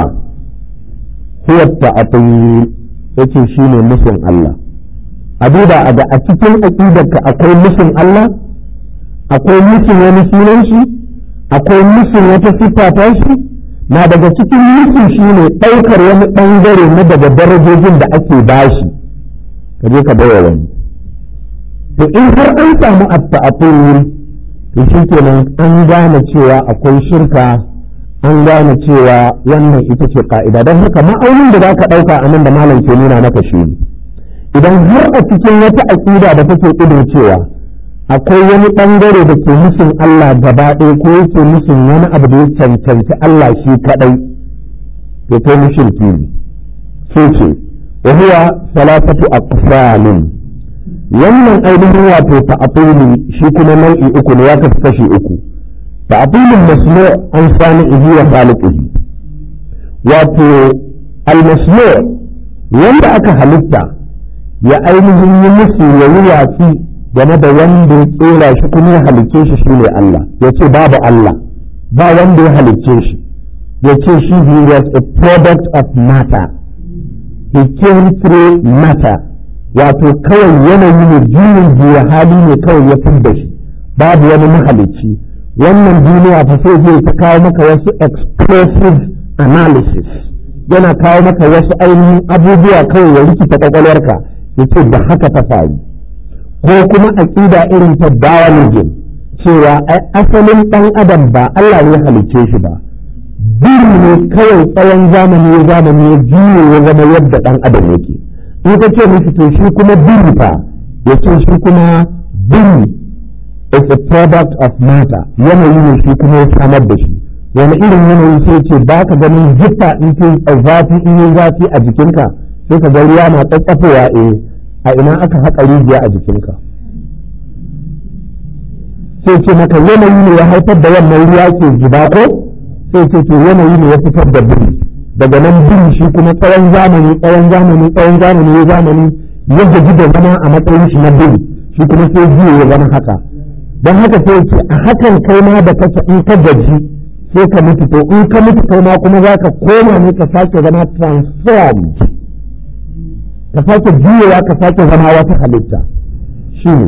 Huwa ta'atil, yace shine musun Allah. A duba a ga a cikin aqidarka akwai musun Allah, akwai musun wani sunan shi, akwai musun wata siffa ta shi. Na daga cikin musun shine ɗaukar wani ɓangare na daga darajojin da ake bashi ka je ka bawa wani. To in har an samu at-ta'atil, to shikenan an gane cewa akwai shirka, an gane cewa wannan ita ce ka'ida. Don haka ma'aunin da za ka ɗauka a nan da malam ke nuna maka shi ne, idan har a cikin wata aƙida da take ƙudin cewa akwai wani ɓangare da ke musun Allah gaba ɗaya ko yake musun wani abu da ya cancanci Allah shi kaɗai, to kai mushriki ne. Sai ce wa huwa salatatu aqsamin, wannan ainihin wato ta'atili shi kuma nau'i uku ne, ya kasu kashi uku. ta'atilul masmu' an sani'ihi wa khaliqihi, wato al-masmu' wanda aka halitta ya ainihin yi musu ya yi watsi game da wanda ya tsera shi kuma ya halicce shi shine Allah, ya ce babu Allah, ba wanda ya halicce shi, ya ce shi he was a product of matter, he came through matter, wato kawai yanayi ne, juyin juya hali ne kawai ya fidda shi, babu wani mahalicci. Wannan duniya fa sai zai ta kawo maka wasu explosive analysis, yana kawo maka wasu ainihin abubuwa kawai ya rikita kwakwalwarka ya ce da haka ta faru. Ko kuma aƙida irin ta Darwinism, cewa asalin ɗan adam ba Allah ne halicce shi ba, biri ne kawai tsawon zamani ya juye ya zama yadda ɗan adam yake. In ka ce mishi to shi kuma biri fa, ya ce shi kuma biri is a product of matter, yanayi ne shi kuma ya samar da shi. Wani irin yanayi sai ce ba ka ganin jifa in ce zafi in yi zafi a jikinka, sai ka ga ruwa na tsatsafowa, a ina aka haƙa rijiya a jikinka. Sai ce maka yanayi ne ya haifar da wannan ruwa ke zuba ko, sai ce to yanayi ne ya fitar da biri. Daga nan biri shi kuma tsawon zamani ya gaji da zama a matsayin shi na biri, shi kuma sai jiya ya zama haka. Don haka sai ce a hakan kai ma da kake in ka gaji sai ka mutu, to in ka mutu kai ma kuma za ka koma ne ka sake zama transformed, ka sake juyewa ka sake zama wata halitta. shi ne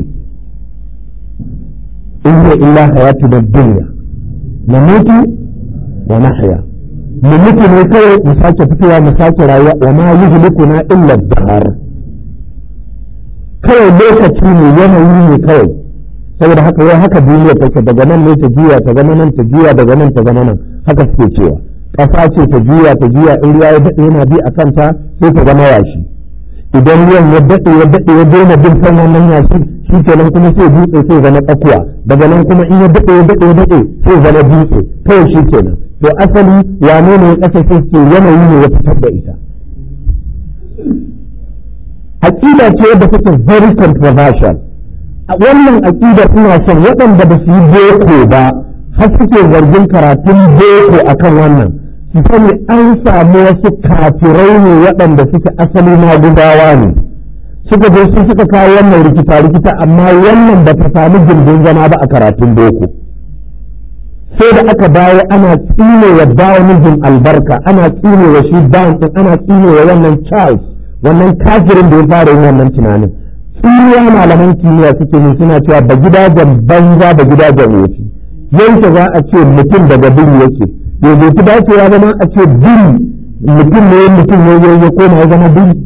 in hiya illa hayatuna dunya namutu wa nahya, mu mutu ne kawai mu sake fitowa mu sake rayuwa, wa ma yuhlikuna illa ad-dahr, kawai lokaci ne, yanayi ne kawai. Saboda haka wai haka duniya take, daga nan ne ta juya ta zama nan, ta juya daga nan ta zama nan, haka suke cewa. Ƙasa ce ta juya in ruwa ya daɗe yana bi a kanta sai ta zama yashi, idan ruwan ya daɗe ya daina bin kan wannan yashi, shi kenan kuma sai dutse sai zama tsakuwa, daga nan kuma in ya daɗe sai zama dutse, kawai shi kenan to asali wane ne ya ƙasa sai ce yanayi ne ya fitar da ita. Aƙida ce da take very controversial. Wannan aƙida ina son waɗanda ba su yi boko ba har suke zargin karatun boko akan wannan su sani an samu wasu kafirai ne waɗanda suke asali magudawa ne suka je su suka kawo wannan rikita amma wannan ba ta sami gindin zama ba a karatun boko. Sai da aka dawo ana tsine wa Darwinism albarka, ana tsine wa shi Darwin, ana tsine wa wannan Charles, wannan kafirin da ya fara yin wannan tunanin. Tsiniya malaman kimiyya suke ne suna cewa ba gidajen banza da gidajen wofi. Yanke za a ce mutum daga biri yake, yanzu ku dacewa zama a ce biri mutum ne ya koma ya zama biri.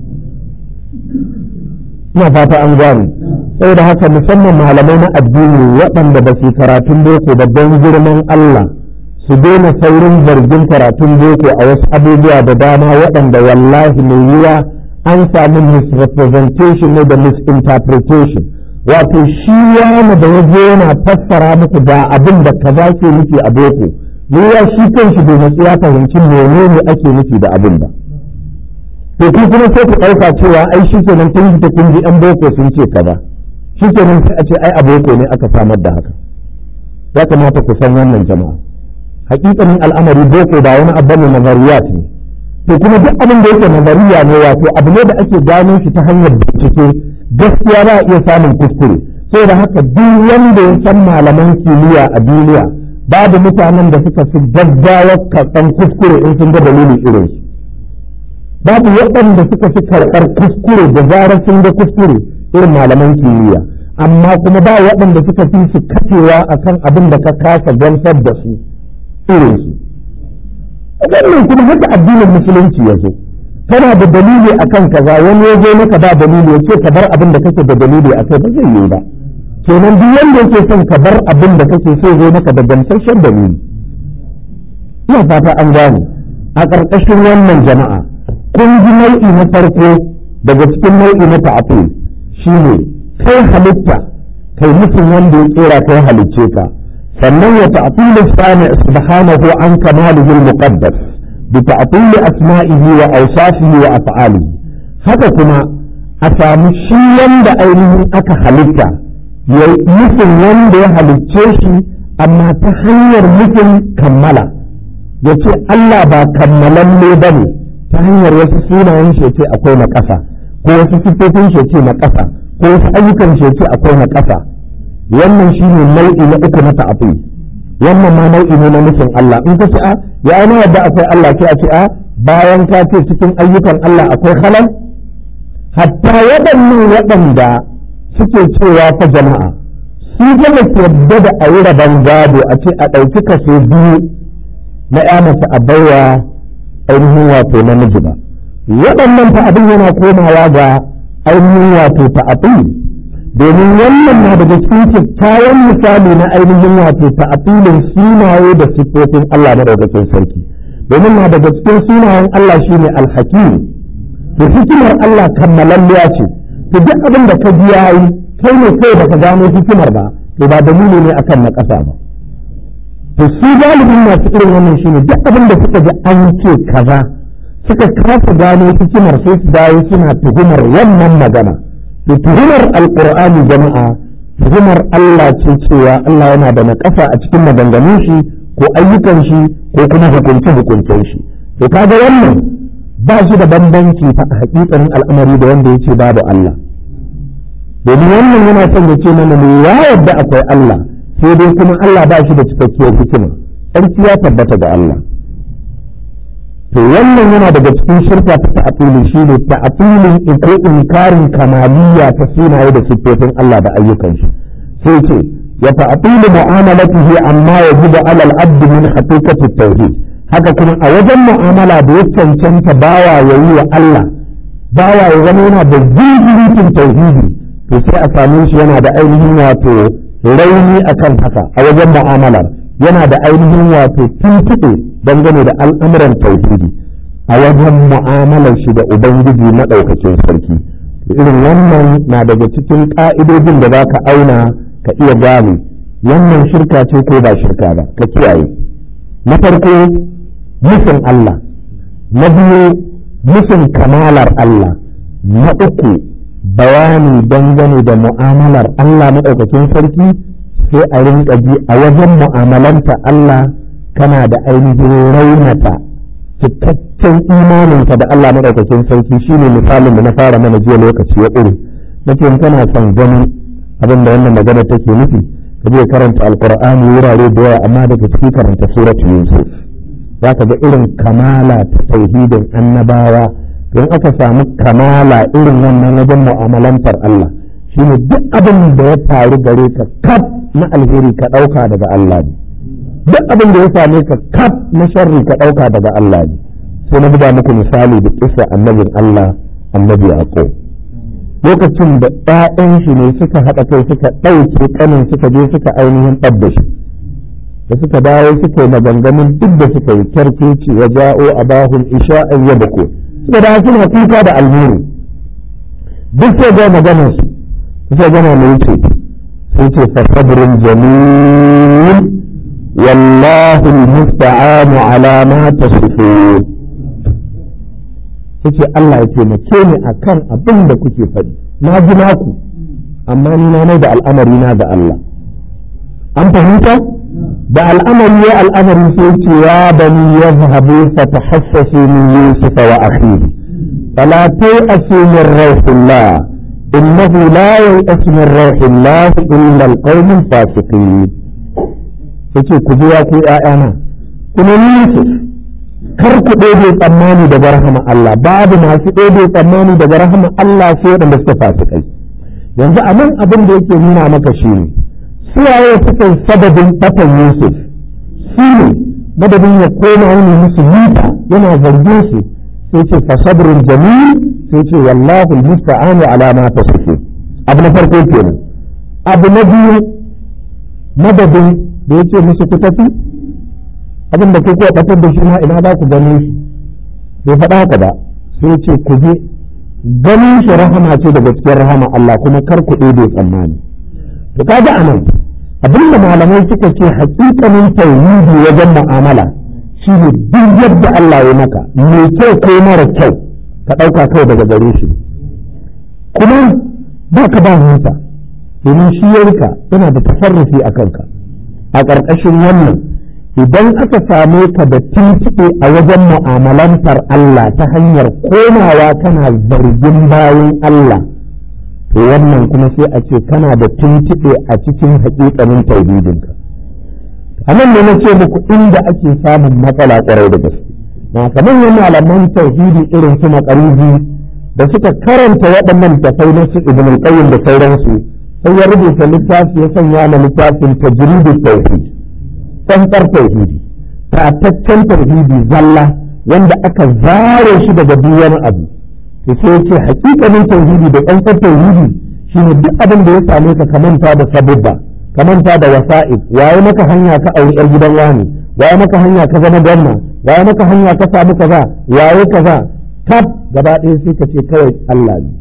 Ina fata an gane. Saboda haka musamman malamai na addini waɗanda ba su karatun boko ba don girman Allah su daina saurin zargin karatun boko a wasu abubuwa da dama waɗanda wallahi mai yiwa an samu misrepresentation ne da misinterpretation. Wato shi yana da waje yana fassara muku da abin da kaza ke nufi a boko, yiwa shi kanshi bai matsi ya fahimci menene ake nufi da abin ba. To ku kuma sai ku ɗauka cewa ai shi kenan kun ji kun ji an boko sun ce kaza. Shi kenan sai a ce ai a boko ne aka samar da haka. Ya kamata ku san wannan jama'a. Hakikanin al'amari boko ba wani abu ne nazariyat ne. To kuma duk abin da yake nazariya ne wato abu ne da ake gano shi ta hanyar bincike gaskiya ba a iya samun kuskure. Sai da haka duk wanda ya san malaman kimiyya a duniya babu mutanen da suka fi gaggawa karɓar kuskure in sun ga dalilin irinsu. Babu waɗanda suka fi karɓar kuskure da zarar sun ga kuskure irin malaman kimiyya, amma kuma ba waɗanda suka fi su kacewa akan abin da ka kasa gamsar da su irinsu. Wannan kuma haka addinin musulunci ya zo, kana da dalili akan kaza wani ya zo maka ba dalili ya ce ka bar abin da kake da dalili a kai ba zai yi ba. Kenan duk wanda yake son ka bar abin da kake so zo maka da gamsasshen dalili. Ina fata an gane. A ƙarƙashin wannan jama'a kun ji nau'i na farko daga cikin nau'i na ta'atil shine kai halitta kai mutum wanda ya kera kai halicce ka. sannan ya ta'til sami subhanahu an kamalihi al-muqaddas bi ta'til asma'ihi wa awsafihi wa af'alihi. Haka kuma a samu shi wanda ainihin aka halitta ya mutum wanda ya halicce shi amma ta hanyar mutum kammala, ya ce Allah ba kammalalle ba ne ta hanyar wasu sunayen shi ce akwai na ƙasa ko wasu sifofin shi ce na ƙasa ko wasu ayyukan shi ce akwai na ƙasa. Wannan shi ne nau'i na uku na ta'atil. Wannan ma nau'i ne na nufin Allah. In ka ce a ya ana yadda akwai Allah ce a ce a bayan ka ce cikin ayyukan Allah akwai halal. Hatta waɗannan waɗanda suke cewa ta jama'a su gama su yadda da a yi rabon gado a ce a ɗauki kaso biyu na ya mace a baiwa ainihin wato namiji ba. Waɗannan fa abin yana komawa ga ainihin wato ta'atil, domin wannan na daga cikin kyakkyawan misali na ainihin wato ta'atilin sunaye da siffofin Allah madaukakin sarki. Domin na daga cikin sunayen Allah shine al-hakim. To hikimar Allah kammalalliya ce. To duk abin da ka ji yayi kai ne kai baka gano hikimar ba, to ba dalili ne akan na ƙasa ba. To su galibin masu irin wannan shine duk abin da suka ji an ce kaza suka kasa gano hikimar sai su dawo suna tuhumar wannan magana. To tuhumar alqur'ani jama'a tuhumar Allah ce cewa Allah yana da naƙasa a cikin maganganun shi ko ayyukan shi ko kuma hukuncen shi. To kaga wannan ba shi da bambanci fa a hakikanin al'amari da wanda yace babu Allah. Domin wannan yana son ya ce mana ne ya yarda akwai Allah, sai dai kuma Allah ba shi da cikakkiyar hikima. Sarki ya tabbata ga Allah. To wannan yana daga cikin shirka ta ta'atili shine ta'atilin ko inkarin kamaliyya ta sunaye da siffofin Allah da ayyukan shi. Sai ce ya ta'atilu mu'amalatihi amma yajibu 'ala al-'abd min haqiqati at-tauhid. Haka kuma a wajen mu'amala da ya cancanta bawa yayi wa Allah, bawa ya zama yana da zunzurutun tauhidi, to sai a same shi yana da ainihin wato rauni akan haka a wajen mu'amalar, yana da ainihin wato tuntuɓe dangane da al'amuran tauhidi a wajen mu'amalar shi da Ubangiji maɗaukakin sarki. Irin wannan na daga cikin ƙa'idojin da za ka auna ka iya gane wannan shirka ce ko ba shirka ba, ka kiyaye. na farko musun Allah, na biyu musun kamalar Allah, na uku bayani dangane da mu'amalar Allah maɗaukakin sarki. sai a rinka ji a wajen mu'amalanta Allah kana da ainihin raunata cikakken imaninka da Allah maɗaukakin sarki. shine misalin da na fara mana jiya lokaci ya ƙure nake kana son ganin abin da wannan magana take nufi ka je karanta alqur'ani wurare da yawa amma daga ciki karanta suratu yusuf za ka ga irin kamala ta tauhidin annabawa. don aka samu kamala irin wannan wajen mu'amalantar Allah shine duk abin da ya faru gare ka kaf na alheri ka ɗauka daga Allah ne, duk abin da ya same ka kaf na sharri ka ɗauka daga Allah ne. sai na buga muku misali da kissa annabin Allah annabi Yaqub lokacin da ƴaƴan shi ne suka haɗa kai suka ɗauke ƙanin suka je suka ainihin ɗabda shi da suka dawo suka yi maganganun duk da suka yi kyarkeci wa ja'o abahum isha'an yabku suka dawo suna kuka da almuru duk sai ga maganar su sai gana mai ce sai ce fa sabrun jamil wallahu almusta'anu ala ma tasifun. yace Allah ya taimake ni akan abin da kuke faɗi na ji naku amma ni na mai da al'amari na ga Allah. an fahimta da al'amari ya al'amari sai ce ya bani yadhhabu fatahassasu min yusuf wa akhihi fala ta'asu min rauhillah innahu la ya'asu min rauhillah illa al-qawmul fasiqin. yace ku ji ya ku ƴaƴana ku nemi Yusuf kar ku ɗebe tsammani daga rahama Allah babu masu ɗebe tsammani daga rahama Allah sai waɗanda suka fasikai. yanzu a nan abin da yake nuna maka shi ne suwaye suka yi sababin ɓatan Yusuf su ne madadin ya koma wani musu mita yana zargin su sai ce fa sabrun jamil sai ce wallahu almusta'anu ala ma tasifun. abu na farko kenan. abu na biyu madadin da yake musu ku tafi abin da kuka ɓatar da shi ma ina za ku gane shi bai faɗa haka ba sai ce ku je ganin shi rahama ce daga cikin rahama Allah kuma kar ku ɗebe tsammani. to kaga anan abin da malamai suka ce hakikanin tauhidi wajen mu'amala shine duk yadda Allah ya maka mai kyau ko mara kyau ka ɗauka kai daga gare shi kuma ba ka ba huta domin shi yarka yana da tasarrufi a kanka. a ƙarƙashin wannan idan aka same ka da tuntuɓe a wajen mu'amalantar Allah ta hanyar komawa kana zargin bayan Allah to wannan kuma sai a ce kana da tuntuɓe a cikin haƙiƙanin tauhidinka. a nan ne na ce muku inda ake samun matsala ƙwarai da gaske na kamar yin malaman tauhidi irin su maƙarizi da suka karanta waɗannan tafai na su ibn al-qayyim da sauransu sai ya rubuta littafi ya sanya na littafin tajridut tauhid tsantsar tauhidi tataccen tauhidi zalla wanda aka zare shi daga duk wani abu to sai yace hakikanin tauhidi da tsantsar tauhidi shine duk abin da ya same ka kamanta da sabubba kamanta da wasa'id waye maka hanya ka auri yar gidan wani waye maka hanya ka zama gwamna waye maka hanya ka samu kaza waye kaza kaf gaba ɗaya sai ka ce kawai Allah ne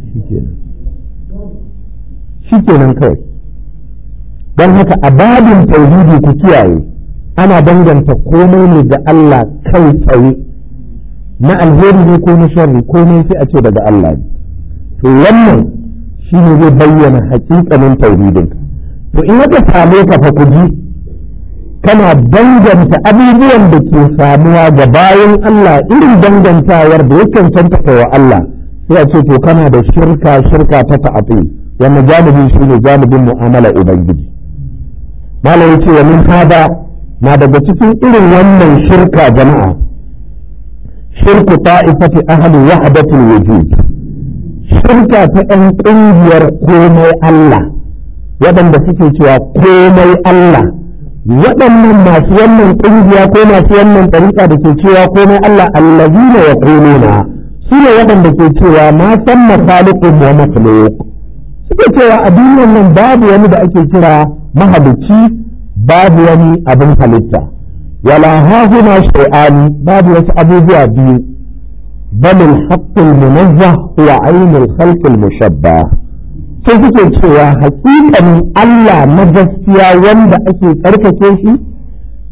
shikenan kawai. don haka a babin tauhidi ku kiyaye ana danganta komai ne ga Allah kai tsaye na alheri ne ko na sharri komai sai a ce daga Allah ne. to wannan shine zai bayyana hakikanin tauhidinka. to in aka same ka fa ku ji kana danganta abubuwan da ke samuwa ga bayan Allah irin dangantawar da ya cancanta kai wa Allah sai a ce to kana da shirka ta ta'ati wannan jami'in shine jami'in mu'amala ubangiji. malam yace wa min hada na daga cikin irin wannan shirka jama'a shirku ta'ifati ahli wahdatul wujud shirka ta ɗan ƙungiyar komai Allah waɗanda suke cewa komai Allah waɗannan masu wannan ƙungiya ko masu wannan ɗariƙa da ke cewa komai Allah allazina yaquluna su ne waɗanda ke cewa ma san masaliqun wa makhluq suke cewa a duniyar nan babu wani da ake kira mahalicci babu wani abin halitta wala hahuna shay'ani babu wasu abubuwa biyu bal al-haqqul munazzah huwa aynul khalqil mushabbah sai suke cewa hakikanin Allah na gaskiya wanda ake tsarkake shi shi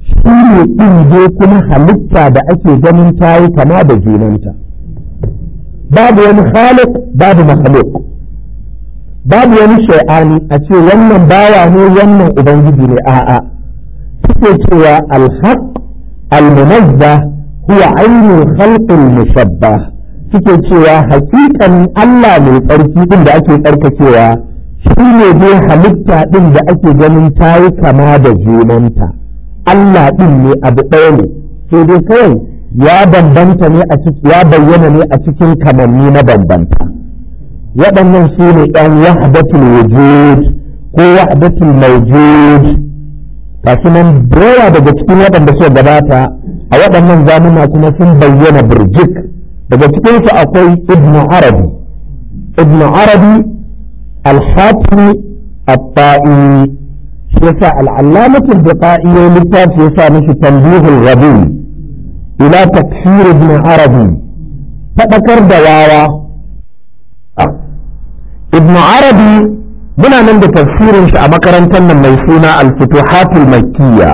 ne ɗin dai kuma halitta da ake ganin ta yi kama da junanta. Babu wani khaliq babu makhluq, babu wani shay'ani a ce wannan bawa ne wannan ubangiji ne, a'a. suke cewa al-haq al-munazzah huwa ainul khalqil mushabbah, suke cewa haƙiƙan Allah mai tsarki din da ake tsarkakewa shi ne dai halitta din da ake ganin ta yi kama da junanta. Allah din ne abu ɗaya ne, sai dai kawai ya bambanta ne a cikin, ya bayyana ne a cikin kamanni na bambanta. waɗannan su ne ɗan wahdatul wujud ko wahdatul mawjud. kasu nan da daga cikin waɗanda suka gabata a waɗannan zamuna kuma sun bayyana burjik. daga cikinsu akwai ibn arabi al-hatimi at-ta'i, shi yasa al-allamatul biqa'i ya littafi yasa mishi tanbihul ghabi ila takfir ibn arabi, faɗakar da wawa. ibn arabi muna nan da tafsirin shi a makarantar nan mai suna al-futuhatul makkiyya.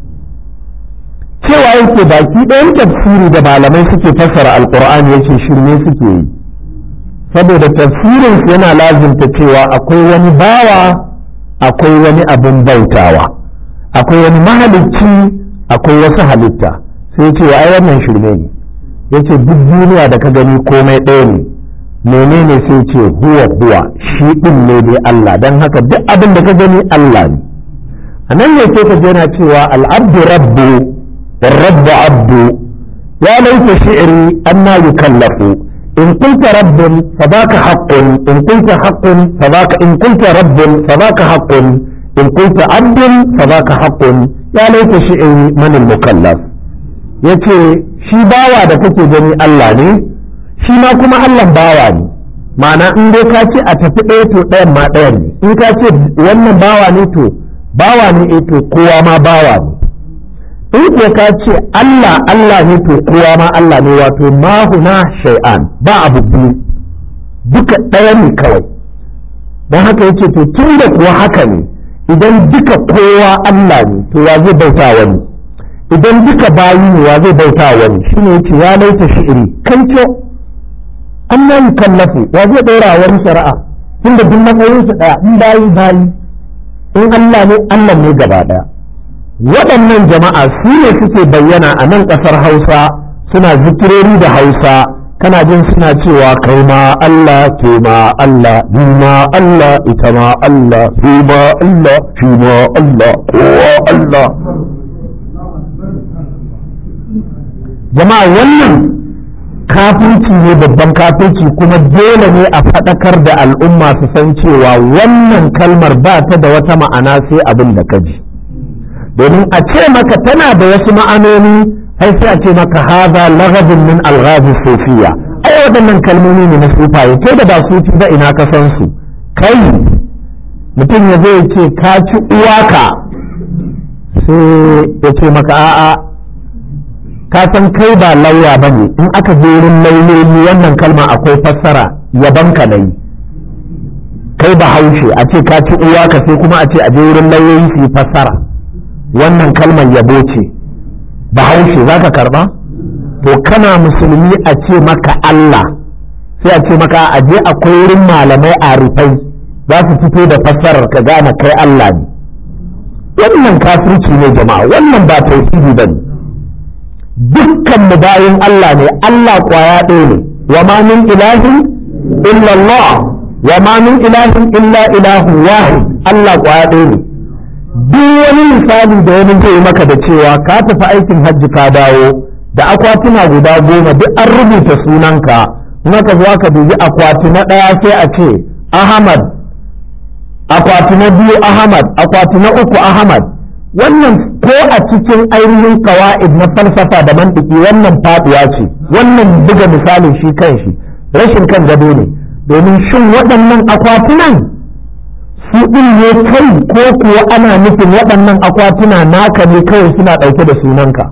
cewa yake baki ɗayan tafsiri da malamai suke fassara alqur'ani yake shirme suke yi, saboda tafsirin su yana lazimta cewa akwai wani bawa, akwai wani abin bautawa, akwai wani mahalicci, akwai wasu halitta. sai ce ai wannan shirme ne, yace duk duniya da ka gani komai ɗaya ne. menene sai ce huwa shi din ne dai Allah, dan haka duk abin da ka gani Allah ne. anan ne sai ka yana cewa al-abdu rabbu war-rabb abdu ya laita shi'ri anna yukallafu in kunta rabbun fadaka haqqun in kunta haqqun fadaka in kunta rabbun fadaka haqqun in kunta abdun fadaka haqqun ya laita shi'ri man al-mukallaf. yace shi bawa da kake gani Allah ne, shi ma kuma Allah bawa ne. ma'ana in dai ka ce a tafi ɗaya to ɗayan ma ɗayan ne, in ka ce wannan bawa ne to bawa ne, to kowa ma bawa ne. in ko ka ce Allah Allah ne to kowa ma Allah ne, wato ma huna shay'an, ba abu biyu, duka ɗaya ne kawai. don haka yace to tun da kuwa haka ne, idan duka kowa Allah ne to wa zai bauta wani, idan duka bayi ne wa zai bauta wani. shine yace ya laita shi'iri kan ce amma yukallafu wa zai ɗora wani shari'a, tunda duk matsayin su ɗaya, in bayi in Allah ne Allah ne gaba ɗaya. waɗannan jama'a su ne suke bayyana a nan ƙasar Hausa, suna zikirori da Hausa, kana jin suna cewa kai ma Allah, ke ma Allah, ni ma Allah, ita ma Allah, su ma Allah, shi ma Allah, kowa Allah. jama'a wannan kafirci ne, babban kafirci, kuma dole ne a faɗakar da al'umma su san cewa wannan kalmar ba ta da wata ma'ana sai abin da ka ji. domin a ce maka tana da wasu ma'anoni, sai a ce maka haza laghazun min alghazi sufiya. ai waɗannan kalmomi ne na sufaye, kai da ba sufi ba ina ka san su. kai mutum ya zai ce ka ci uwaka, sai ya ce maka a'a ka san kai ba lauya ba ne, in aka je wurin lauyoyi wannan kalma akwai fassara, yaban ka nayi. kai ba haushe a ce ka ci uwaka, sai kuma a ce a je wurin lauyoyi su yi fassara, wannan kalmar yabo ce. ba haushe za ka karba? to kana musulmi a ce maka Allah, sai a ce maka a je akwai wurin malamai a rufai za su fito da fassarar ka gane kai Allah ne. wannan kafirci ne jama'a, wannan ba tauhidi bane. dukkan mu bayin Allah ne, Allah kwaya ɗaya ne. wa ma min ilahin illa Allah, wa ma min ilahin illa ilahun wahid. Allah kwaya ɗaya ne. duk wani misali da wani zai maka da cewa ka tafi aikin hajji ka dawo da akwatuna guda 10 duk an rubuta sunanka, in aka zo aka dubi akwati na ɗaya sai a ce Ahmad, akwati na 2 Ahmad, akwati na 3 Ahmad. wannan ko a cikin ainihin qawaid na falsafa da mantiki wannan faduwa ce. wannan buga misalin shi kanshi rashin kan gado ne, domin shin waɗannan akwatunan su ɗin ne kai, ko kuwa ana nufin waɗannan akwatuna naka ne kawai suna ɗauke da sunanka.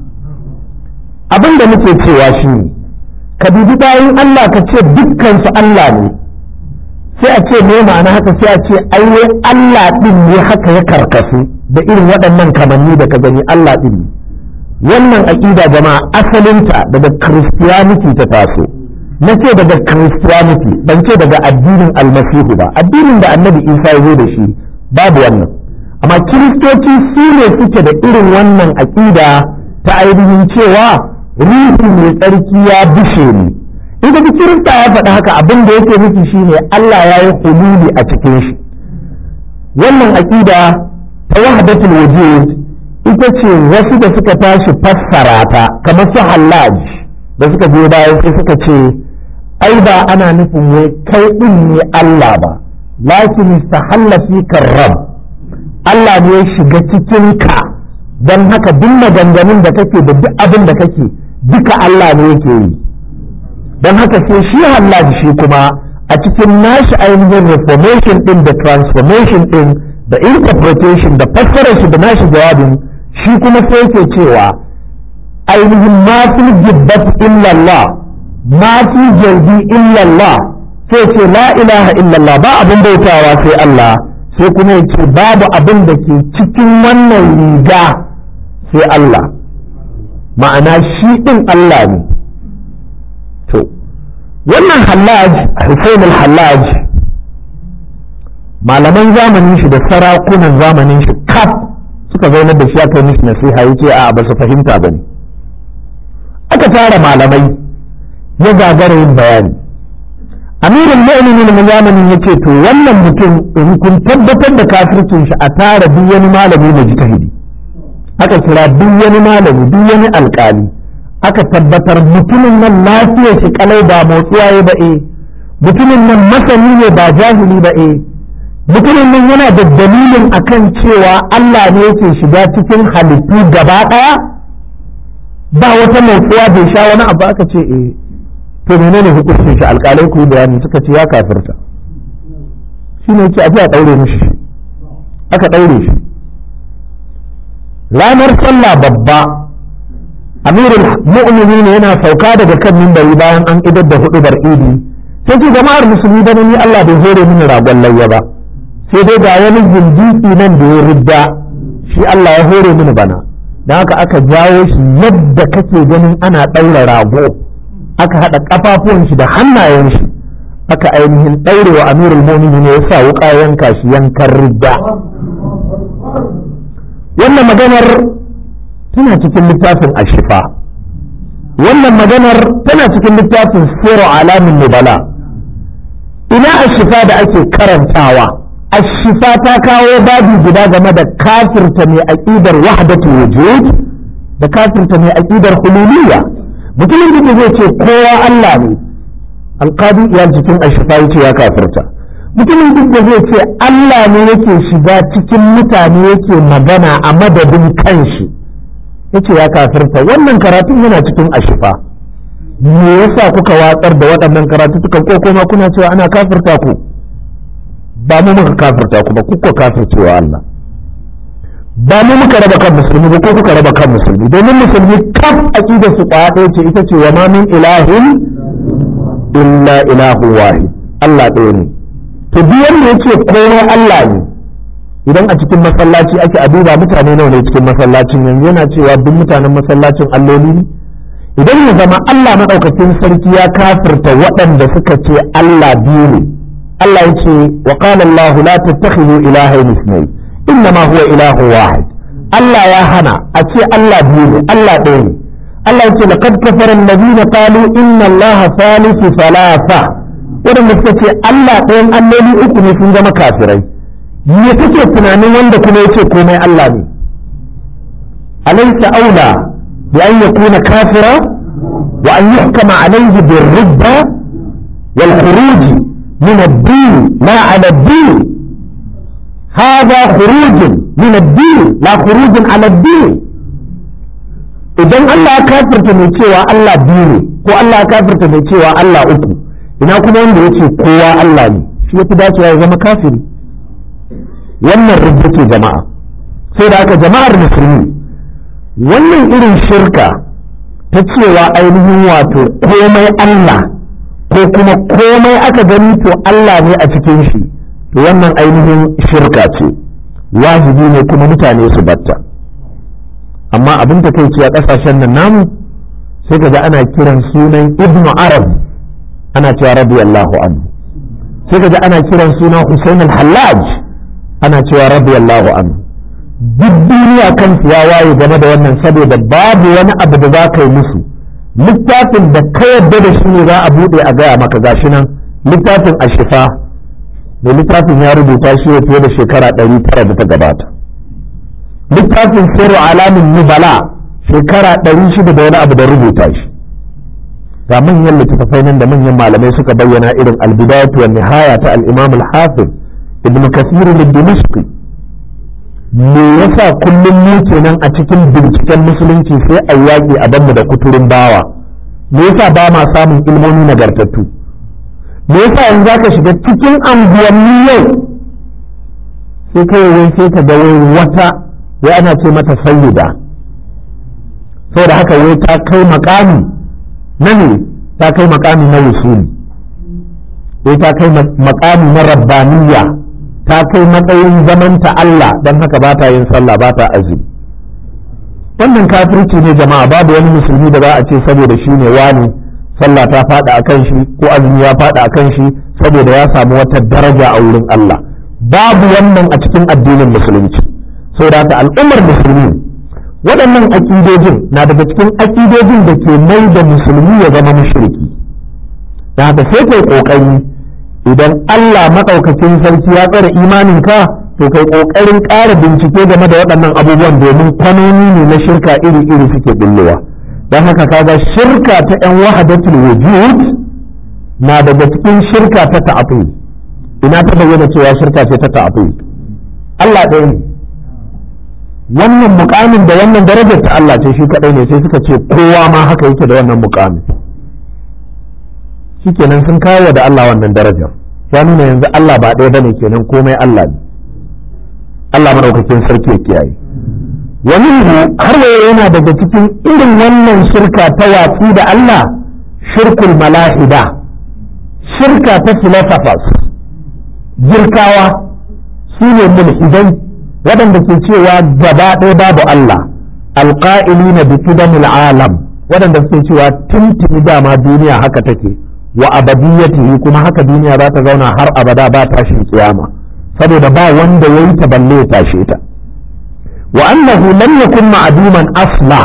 abin da muke cewa shi ne ka dubi bayan Allah ka ce dukkansu Allah ne, sai a ce me ma'ana haka, sai a ce ai Allah ɗin ne haka ya karkasu da irin waɗannan kamanni da ka gani Allah ɗin ne. wannan aƙida jama'a asalinta daga Christianity ta taso. Na ce daga Christianity ban ce daga addinin almasihu ba, addinin da annabi Isa ya zo da shi babu wannan, amma kiristoci su ne suke da irin wannan aƙida ta ainihin cewa ruhu mai tsarki ya bishe ni. Ita da kirista ya faɗi haka, abin da yake nufi shine Allah ya yi hululi a cikin shi. Wannan aƙida ta wahdatul wujud ita ce wasu da suka tashi fassara ta kamar su Hallaj da suka je bayan sai suka ce ai ba ana nufin wai kai din ne Allah ba, lakin istahalla fika rabb, Allah ne ya shiga cikin ka, don haka duk maganganun da kake da duk abin da kake duka Allah ne yake yi. Don haka sai shi Hallaj shi kuma a cikin nashi ainihin reformation din da transformation din da interpretation da fassarar shi da nashi jawabin, shi kuma sai yake cewa ainihin ma fi jibbat illallah ma fi jalbi illallah, sai ce la ilaha illallah, ba abin bautawa sai Allah, sai kuma yace babu abin da ke cikin wannan riga sai Allah, ma'ana shi din Allah ne. To wannan Hallaj, Hussein al-Hallaj, malaman zamanin shi da sarakunan zamanin shi kaf suka zaunar da shi aka yi mishi nasiha yace a ba su fahimta bane. Aka tara malamai ya gagara yin bayani. Amirul mu'minin na zamanin yace to wannan mutum in kun tabbatar da kafircin shi a tara duk wani malami mujtahidi, aka kira duk wani malami duk wani alƙali, aka tabbatar mutumin nan lafiyar shi kalau ba motsuwa ya ba mutumin nan masani ne ba jahili ba mutumin nan yana da dalilin akan cewa Allah ne yake shiga cikin halittu gaba ɗaya, ba wata motsuwa bai sha wani abu. Aka ce to menene hukuncin shi? Alƙalai ku bayani, suka ce ya kafirta. Shi ne yake aje a ɗaure mishi, aka ɗaure shi. Ranar sallah babba, amirul mu'minin yana sauka daga kan mimbari bayan an idar da hudubar idi, sai ce jama'ar musulmi da ni Allah bai hore mini ragon layya ba, sai dai ga wani zindiki nan da ya ridda shi Allah ya hore mini bana. Don haka aka jawo shi yadda kake ganin ana ɗaura rago, aka haɗa ƙafafuwan shi da hannayen shi, aka ainihin ɗaure wa amirul mu'minin ya sa wuƙa yanka shi yankan ridda. Wannan maganar tana cikin littafin Ashifa, wannan maganar tana cikin littafin Siru Alamin Nubala. Ina Ashifa da ake karantawa? Ashifa ta kawo babu guda game da kafirta mai aƙidar wahdatul wujud da kafirta mai aƙidar hululiyya. Mutumin da zai ce kowa Allah ne, alqadi iyal cikin Ashifa yace ya kafirta. Mutumin duk da zai ce Allah ne yake shiga cikin mutane yake magana a madadin kanshi, yace ya kafirta. Wannan karatun yana cikin Ashifa. Me yasa kuka watsar da waɗannan karatutukan, ko kuma kuna cewa ana kafirta ku? Ba mu muka kafirta ku ba, kuka kafircewa Allah. Ba mu muka raba kan musulmi ba, ko kuka raba kan musulmi? Domin musulmi kaf aqidar su kwaya ɗaya ce, ita ce wa ma min ilahin illa ilahu wahid, Allah ɗaya ne. To duk wanda yace komai Allah ne, idan a cikin masallaci ake a duba mutane nawa ne cikin masallacin, yanzu yana cewa duk mutanen masallacin alloli ne. Idan ya zama Allah madaukakin sarki ya kafirta waɗanda suka ce Allah biyu ne, Allah yace wa qala Allah la tattakhidhu ilahayn ithnayn innama huwa ilahu wahid. Allah ya hana a ce Allah biyu ne, Allah ɗaya ne. Allah yace laqad kafara alladhina qalu inna Allah thalithu thalatha, waɗanda suka ce Allah ɗayan alloli uku ne sun zama kafirai. Me kake tunanin wanda kuma yace komai Allah ne? Alaysa aula bi an yakuna kafira wa an yuhkama alayhi bir-ridda wal khuruj min ad-din la ala ad-din. Hadha khuruj min ad-din la khuruj ala ad-din. Idan Allah ya kafirta mai cewa Allah biyu ne, ko Allah ya kafirta mai cewa Allah uku, ina kuma wanda yace kowa Allah ne? Shi yafi dacewa ya zama kafiri. Wannan rubuce jama'a. Sai da aka jama'ar musulmi, wannan irin shirka ta cewa ainihin wato komai Allah, ko kuma komai aka gani to Allah ne a cikin shi, to wannan ainihin shirka ce, wajibi ne kuma mutane su batta. amma abin da kai a ƙasashen nan namu sai ka ga ana kiran sunan ibnu arab ana cewa radiyallahu anhu, sai ka ga ana kiran sunan husain al-hallaj ana cewa radiyallahu anhu. duk duniya kansu ya waye game da wannan, saboda babu wani abu da za ka yi musu. littafin da ka yadda da shi ne za a buɗe a gaya maka gashi nan, littafin ashifa da littafin ya rubuta shi ya fiye da shekara 900 da ta gabata. littafin siru alamin nubala shekara 600 da wani abu da rubuta shi. ga manyan littattafai nan da manyan malamai suka bayyana irin albidayatu wa nihaya ta al-imam al-hafiz ibn kathir al-dimashqi. me yasa kullum mu kenan a cikin binciken musulunci sai a yaƙi a banmu da kuturin bawa? me yasa ba ma samun ilmomi nagartattu? me yasa yanzu zaka shiga cikin anguwanni yau sai kai wai sai ka ga wai wata wai ana ce mata sayyida, saboda haka wai ta kai makami na ne, ta kai makami na wusuli, wai ta kai makami na rabbaniya, ta kai matsayin zamanta Allah, don haka ba ta yin sallah ba ta azumi. wannan kafirci ne jama'a. babu wani musulmi da za a ce saboda shi ne wani sallah ta faɗa a kan shi ko azumi ya faɗa a kan shi saboda ya samu wata daraja a wurin Allah. babu wannan a cikin addinin musulunci. saboda haka al'ummar musulmi waɗannan aƙidojin na daga cikin aƙidojin da ke mai da musulmi ya zama mushriki. da haka sai kai ƙoƙari idan Allah maɗaukakin sarki ya tsare imaninka, to kai ƙoƙarin ƙara bincike game da waɗannan abubuwan, domin kwanoni ne na shirka iri-iri suke billowa. don haka kaga shirka ta 'yan wahadatul wujud na daga cikin shirka ta ta'atul. ina ta bayyana cewa shirka ce ta ta'atul? Allah ɗaya ne, wannan mukamin da wannan darajar ta Allah ce shi kaɗai ne, sai suka ce kowa ma haka yake da wannan mukamin. shikenan sun kawo da Allah wannan darajar, ya nuna yanzu Allah ba ɗaya bane kenan, komai Allah ne. Allah madaukakin sarki ya kiyaye. wani har waye yana daga cikin irin wannan shirka ta watsi da Allah, shirkul malahida, shirka ta philosophers, jirkawa, su ne mulhidai waɗanda ke cewa gaba ɗaya babu Allah, alqa'ilina bi qidamil alam, waɗanda suke cewa tuntuni dama duniya haka take, wa abadiyatihi, kuma haka duniya za ta zauna har abada ba tashin kiyama, saboda ba wanda yayi ta balle ya tashe ta. wa annahu lam yakun ma'duman asla,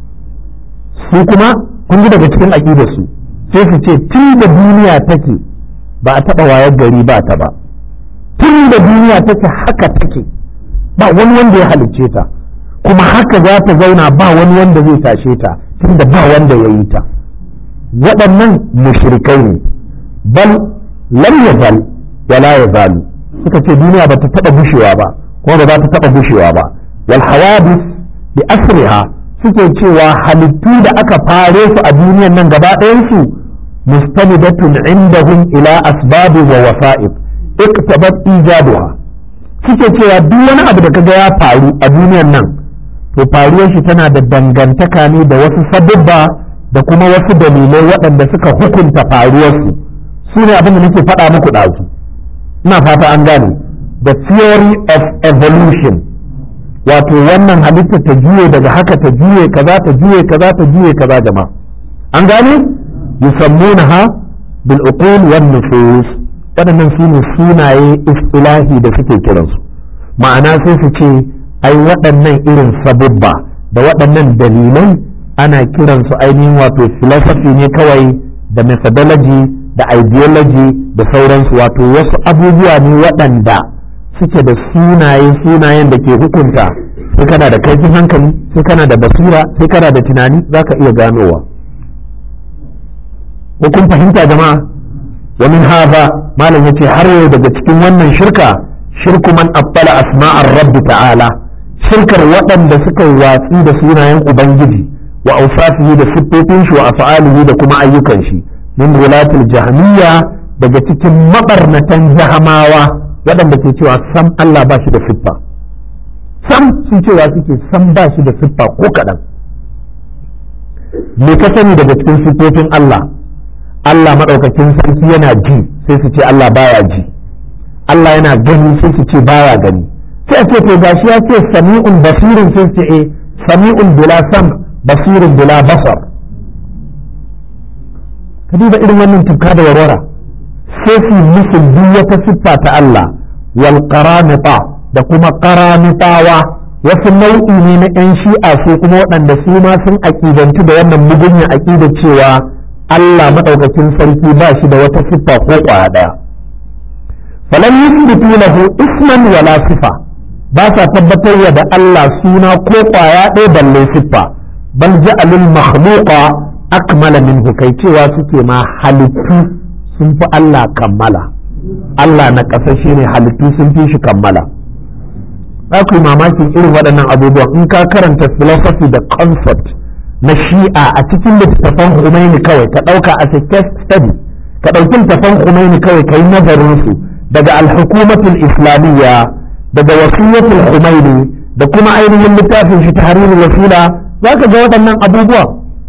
su kuma kun ji daga cikin aqidar su sai su ce tun da duniya take ba a taɓa wayar gari ba ta ba, tun da duniya take haka take, ba wani wanda ya halicce ta, kuma haka za ta zauna ba wani wanda zai tashe ta tun da ba wanda ya yi ta. waɗannan mushrikai ne. bal lam yazal wala yazalu, suka ce duniya ba ta taɓa gushewa ba kuma ba za ta taɓa gushewa ba. wal hawadith bi asriha, suke cewa halittu da aka fare su a duniyan nan gaba ɗayan su mustanidatun indahum ila asbab wa wasa'id iktabat ijaduha, suke cewa duk wani abu da kaga ya faru a duniyan nan to faruwar shi tana da dangantaka ne da wasu sababba da kuma wasu dalilai waɗanda suka hukunta faruwarsu. su ne abin da nake faɗa muku ɗazu. ina fata an gane the theory of evolution, wato wannan halitta ta juye daga haka ta juye kaza ta juye kaza ta juye kaza jama'a. an gane yusammunaha bil uqul wan nufus, waɗannan su ne sunaye istilahi da suke kiransu. ma'ana sai su ce ai waɗannan irin sabubba da waɗannan dalilai ana kiransu ainihin wato philosophy ne kawai da methodology da ideology da sauransu, wato wasu abubuwa ne waɗanda suke da sunayen da ke hukunta. sai kana da kaifin hankali, sai kana da basira, sai kana da tunani, za ka iya ganowa. ko kun fahimta jama'a? wa min hadha, malam yace har yau daga cikin wannan shirka, shirku man abbala asma'ar rabbi ta'ala, shirkar waɗanda suka yi watsi da sunayen ubangiji wa awsafihi da siffofin shi wa af'alihi da kuma ayyukan shi, min wulatul jahmiyya, daga cikin mabarnatan jahamawa waɗanda ke cewa sam Allah ba shi da siffa, sam sun cewa suke sam ba shi da siffa ko kaɗan. me ka sani daga cikin siffofin Allah? Allah maɗaukakin sarki yana ji, sai su ce Allah baya ji. Allah yana gani, sai su ce baya gani. sai a ce to gashi ya ce sami'un basirin, sai su ce sami'un bila sam basirun bila basar. ka duba irin wannan tufka da warwara sai su musu duk wata siffa ta Allah wal qaramita da kuma qaramitawa wasu nau'i ne na yan shi'a su kuma waɗanda su ma sun aƙidantu da wannan mugunya aƙida cewa Allah madaukakin sarki ba shi da wata siffa ko ƙwaya ɗaya falam yusbitu lahu isman wala sifa ba sa tabbatar da Allah suna ko ƙwaya ɗaya balle siffa bal ja'alul makhluqa akmala minhu kai cewa suke ma halittu sun fi Allah kammala Allah na ƙasashe ne halittu sun fi shi kammala za ku yi mamakin irin waɗannan abubuwan in ka karanta philosophy da concept na shi'a a cikin littattafan Khomeini kawai ka ɗauka a case study ka ɗauki littattafan Khomeini kawai ka yi nazarin su daga al-hukumatul islamiyya daga wasiyatul Khomeini da kuma ainihin littafin shi tahrirul wasila za ka ga waɗannan abubuwa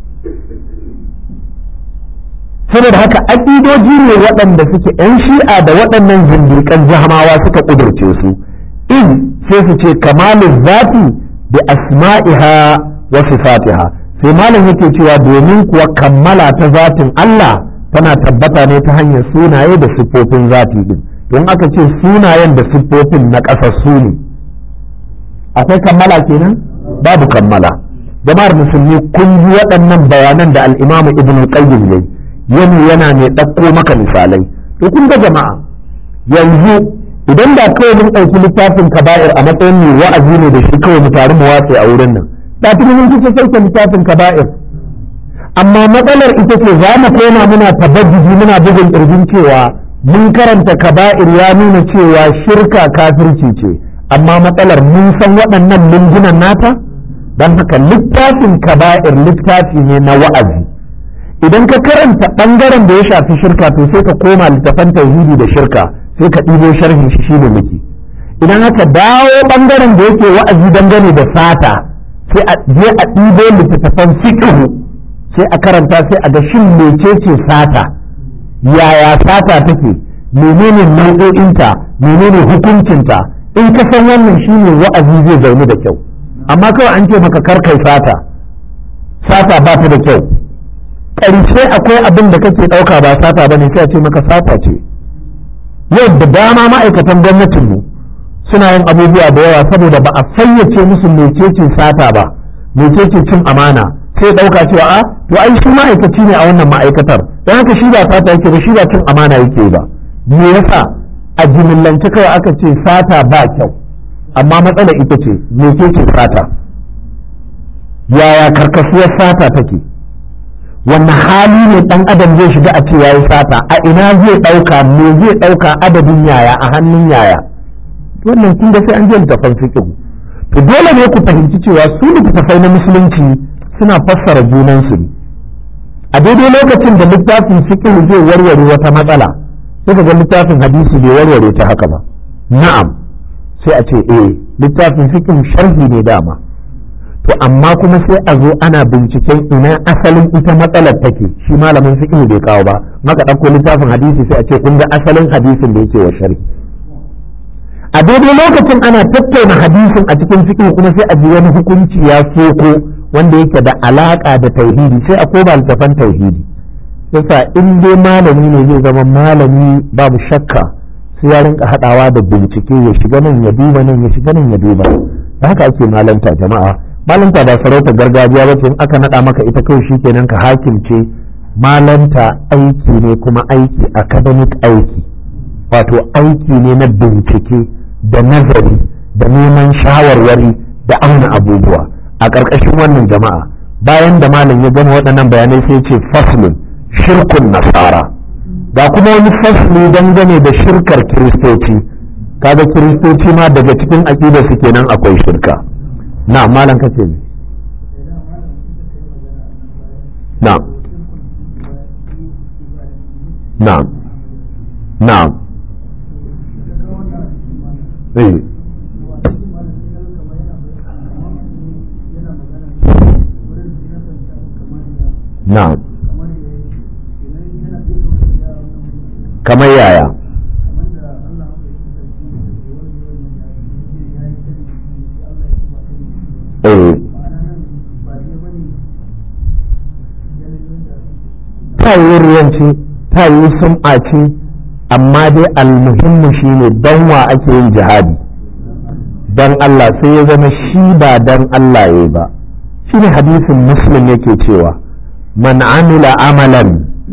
saboda haka aƙidoji ne waɗanda suke 'yan shi'a da waɗannan zindiƙan jahamawa suka ƙudurce su in sai su ce kamalin zati bi asma'iha wa sifatiha sai malam yake cewa domin kuwa kammala ta zatin Allah tana tabbata ne ta hanyar sunaye da siffofin zati din don aka ce sunayen da siffofin na ƙasassu ne akwai kammala kenan babu kammala jama'ar musulmi kun ji waɗannan bayanan da al-Imam Ibn al-Qayyim yayi yana ne ɗauko maka misalai to kun ga jama'a yanzu idan da kawai mun ɗauki littafin kaba'ir a matsayin mai wa'azi ne da shi kawai mu taru mu watse a wurin nan da tuni mun kusa sauke littafin kaba'ir amma matsalar ita ce za mu koma muna tabajiji muna bugun ƙirjin cewa mun karanta kaba'ir ya nuna cewa shirka kafirci ce amma matsalar mun san waɗannan lungunan nata don haka littafin kaba'ir littafi ne na wa'azi idan ka karanta ɓangaren da ya shafi shirka to sai ka koma littafan tauhidi da shirka sai ka ɗibo sharhin shi shine muke idan aka dawo ɓangaren da yake wa'azi dangane da sata sai a je a ɗibo littattafan fiqh sai a karanta sai a ga shin mecece sata yaya sata take menene nau'o'inta menene hukuncinta in ka san wannan shine wa'azi zai zaune da kyau amma kawai an ce maka kar kai sata ba ta da kyau ƙarshe akwai abin da kake ɗauka ba sata bane sai a ce maka sata ce yau da dama ma'aikatan gwamnatin mu suna yin abubuwa da yawa saboda ba a fayyace musu mecece sata ba mecece cin amana sai ɗauka cewa a to ai shi ma'aikaci ne a wannan ma'aikatar don haka shi ba sata yake ba shi ba cin amana yake ba me yasa a jimillance kawai aka ce sata ba kyau amma matsala ita ce mecece sata yaya karkasuwar sata take wannan hali ne dan adam zai shiga a ce yayi sata a ina zai dauka me zai dauka adadin yaya a hannun yaya wannan kun ga sai an je littafin fiqh to dole ne ku fahimci cewa su littafai na musulunci suna fassara junan su a daidai lokacin da littafin fiqh zai warware wata matsala sai ga littafin hadisi bai warware ta haka ba na'am sai a ce littafin fiqh sharhi ne dama to amma kuma sai a zo ana binciken ina asalin ita matsalar take shi malamin fiqh bai kawo ba maka ɗauko littafin hadisi sai a ce kun ga asalin hadisin da yake wa sharhi a daidai lokacin ana tattauna hadisin a cikin fiqh kuma sai a ji wani hukunci ya soko wanda yake da alaka da tauhidi sai a koma littafan tauhidi yasa in dai malami ne zai zama malami babu shakka sai ya rinka hadawa da bincike ya shiga nan ya duba nan ya shiga nan ya duba da haka ake malanta jama'a malanta ba sarauta gargajiya ba ce in aka nada maka ita kawai shikenan ka hakimce malanta aiki ne kuma aiki academic aiki wato aiki ne na bincike da nazari da neman shawarwari da auna abubuwa a ƙarƙashin wannan jama'a bayan da malam ya gama waɗannan bayanai sai ce faslun shirkun nasara ga kuma wani fasli dangane da shirkar kiristoci kaga kiristoci ma daga cikin aƙidar su kenan akwai shirka na malam kace ne na na na na kamar yaya ta yi riyan ce ta yi sum'a ce amma dai almuhimmu shine dan wa ake yin jihadi dan Allah, sai ya zama shi ba dan Allah yayi ba. shine hadisin Muslim yake cewa man amila amalan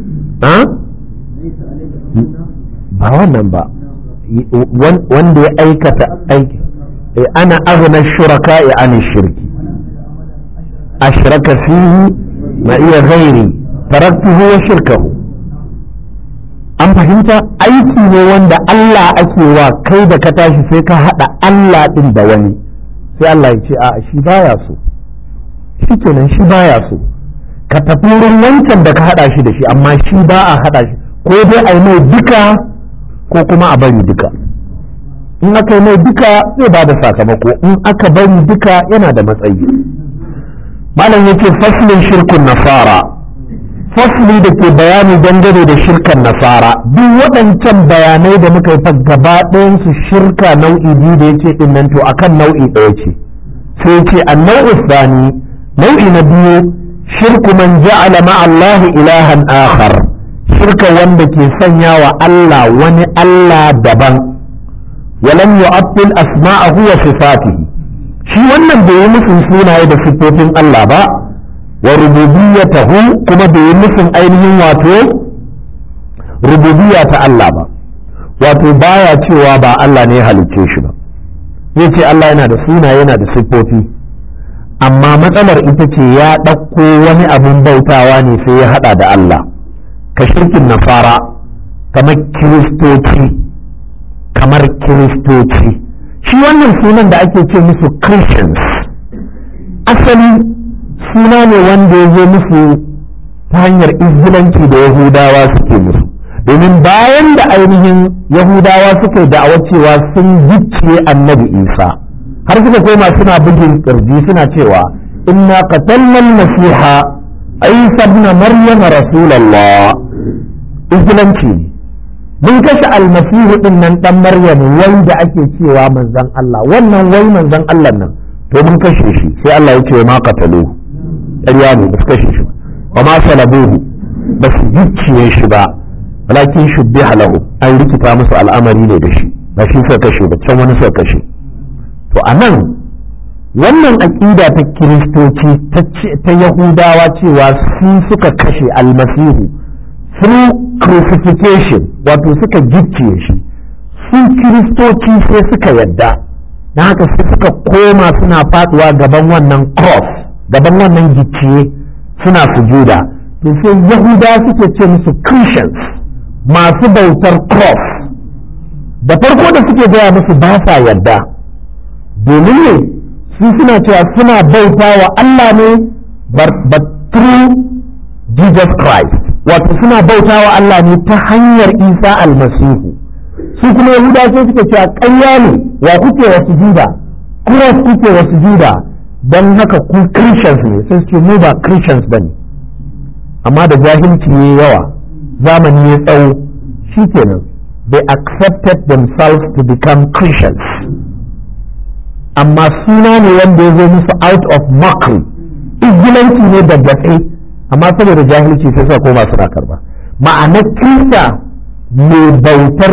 ba wannan ba, wanda ya aikata aiki ana aghna shuraka'i an shirki ashraka fihi ma iya ghairi taraktuhu wa shirkahu. an fahimta, aiki ne wanda Allah ake wa, kai da ka tashi sai ka hada Allah din da wani, sai Allah ya ce a shi baya so, shi kenan shi baya so, ka tafi wurin wancan da ka hada shi da shi, amma shi ba a hada shi, ko dai a yi mai duka ko kuma a bari duka. in aka yi mai duka zai ba da sakamako, in aka bari duka yana da matsayi. malam yake faslin shirkun nasara, fasli da ke bayani dangane da shirkan nasara. duk waɗancan bayanai da muka yi fa gaba ɗayansu shirka nau'i biyu da yace din nan, to akan nau'i ɗaya ce. sai yace an-nau'u thani, nau'i na biyu, shirku man ja'ala ma'a Allah ilahan akhar, shirka wanda ke sanya wa Allah wani Allah daban, walam yu'attil asma'ahu wa sifatihi, shi wannan bai yi musun sunaye da siffofin Allah ba, wa rububiyyatahu kuma bai yi musun ainihin wato rububiyya ta Allah ba, wato baya cewa ba Allah ne ya halicce shi ba, yace Allah yana da sunaye yana da siffofi, amma matsalar ita ce ya ɗauko wani abin bautawa ne sai ya haɗa da Allah, ka shirkin nasara, kamar kiristoci. shi wannan sunan da ake ce musu Christians asali suna ne wanda ya zo musu ta hanyar izgilanci da Yahudawa suke musu, domin bayan da ainihin Yahudawa suka da'awa cewa sun gicciye annabi Isa, har suka koma suna bugin kirji suna cewa inna qatalna al-masiha Isa ibn Maryam rasulullah. izgilanci ne, mun kashe almasihu din nan dan Maryam wanda ake cewa manzon Allah, wannan wai manzon Allah nan to mun kashe shi, sai Allah ya ce ma qatalu, ƙarya ne ba su kashe shi ba, ma salabuhu ba su gicciye shi ba, walakin shubbiha lahu, an rikita musu al'amari ne da shi, ba shi suka kashe ba, can wani suka kashe. to anan wannan aqida ta kiristoci ta Yahudawa cewa su suka kashe almasihu through crucifixion, wato suka gicciye shi, su kiristoci sai suka yadda, na haka sai suka koma suna faduwa gaban wannan cross, gaban wannan gicciye suna sujuda. to sai Yahudawa suke ce musu Christians, masu bautar cross. da farko da suke gaya musu ba sa yadda, domin ne su suna cewa suna bauta wa Allah ne but through Jesus Christ, wato suna bauta wa Allah ne ta hanyar Isa almasihu. su kuma Yahudawa sai suka cewa ƙarya ne, wa kuke wa sujuda, cross kuke wa sujuda, don haka ku Christians ne, sai suke mu ba Christians bane. amma da jahilci ne yawa, zamani ya tsawo, shikenan they accepted themselves to become Christians, amma suna ne wanda ya zo musu out of mockery, izgilanci ne da gatse, amma saboda jahilci sai suka koma suna karba. ma'anar Kirista mai bautar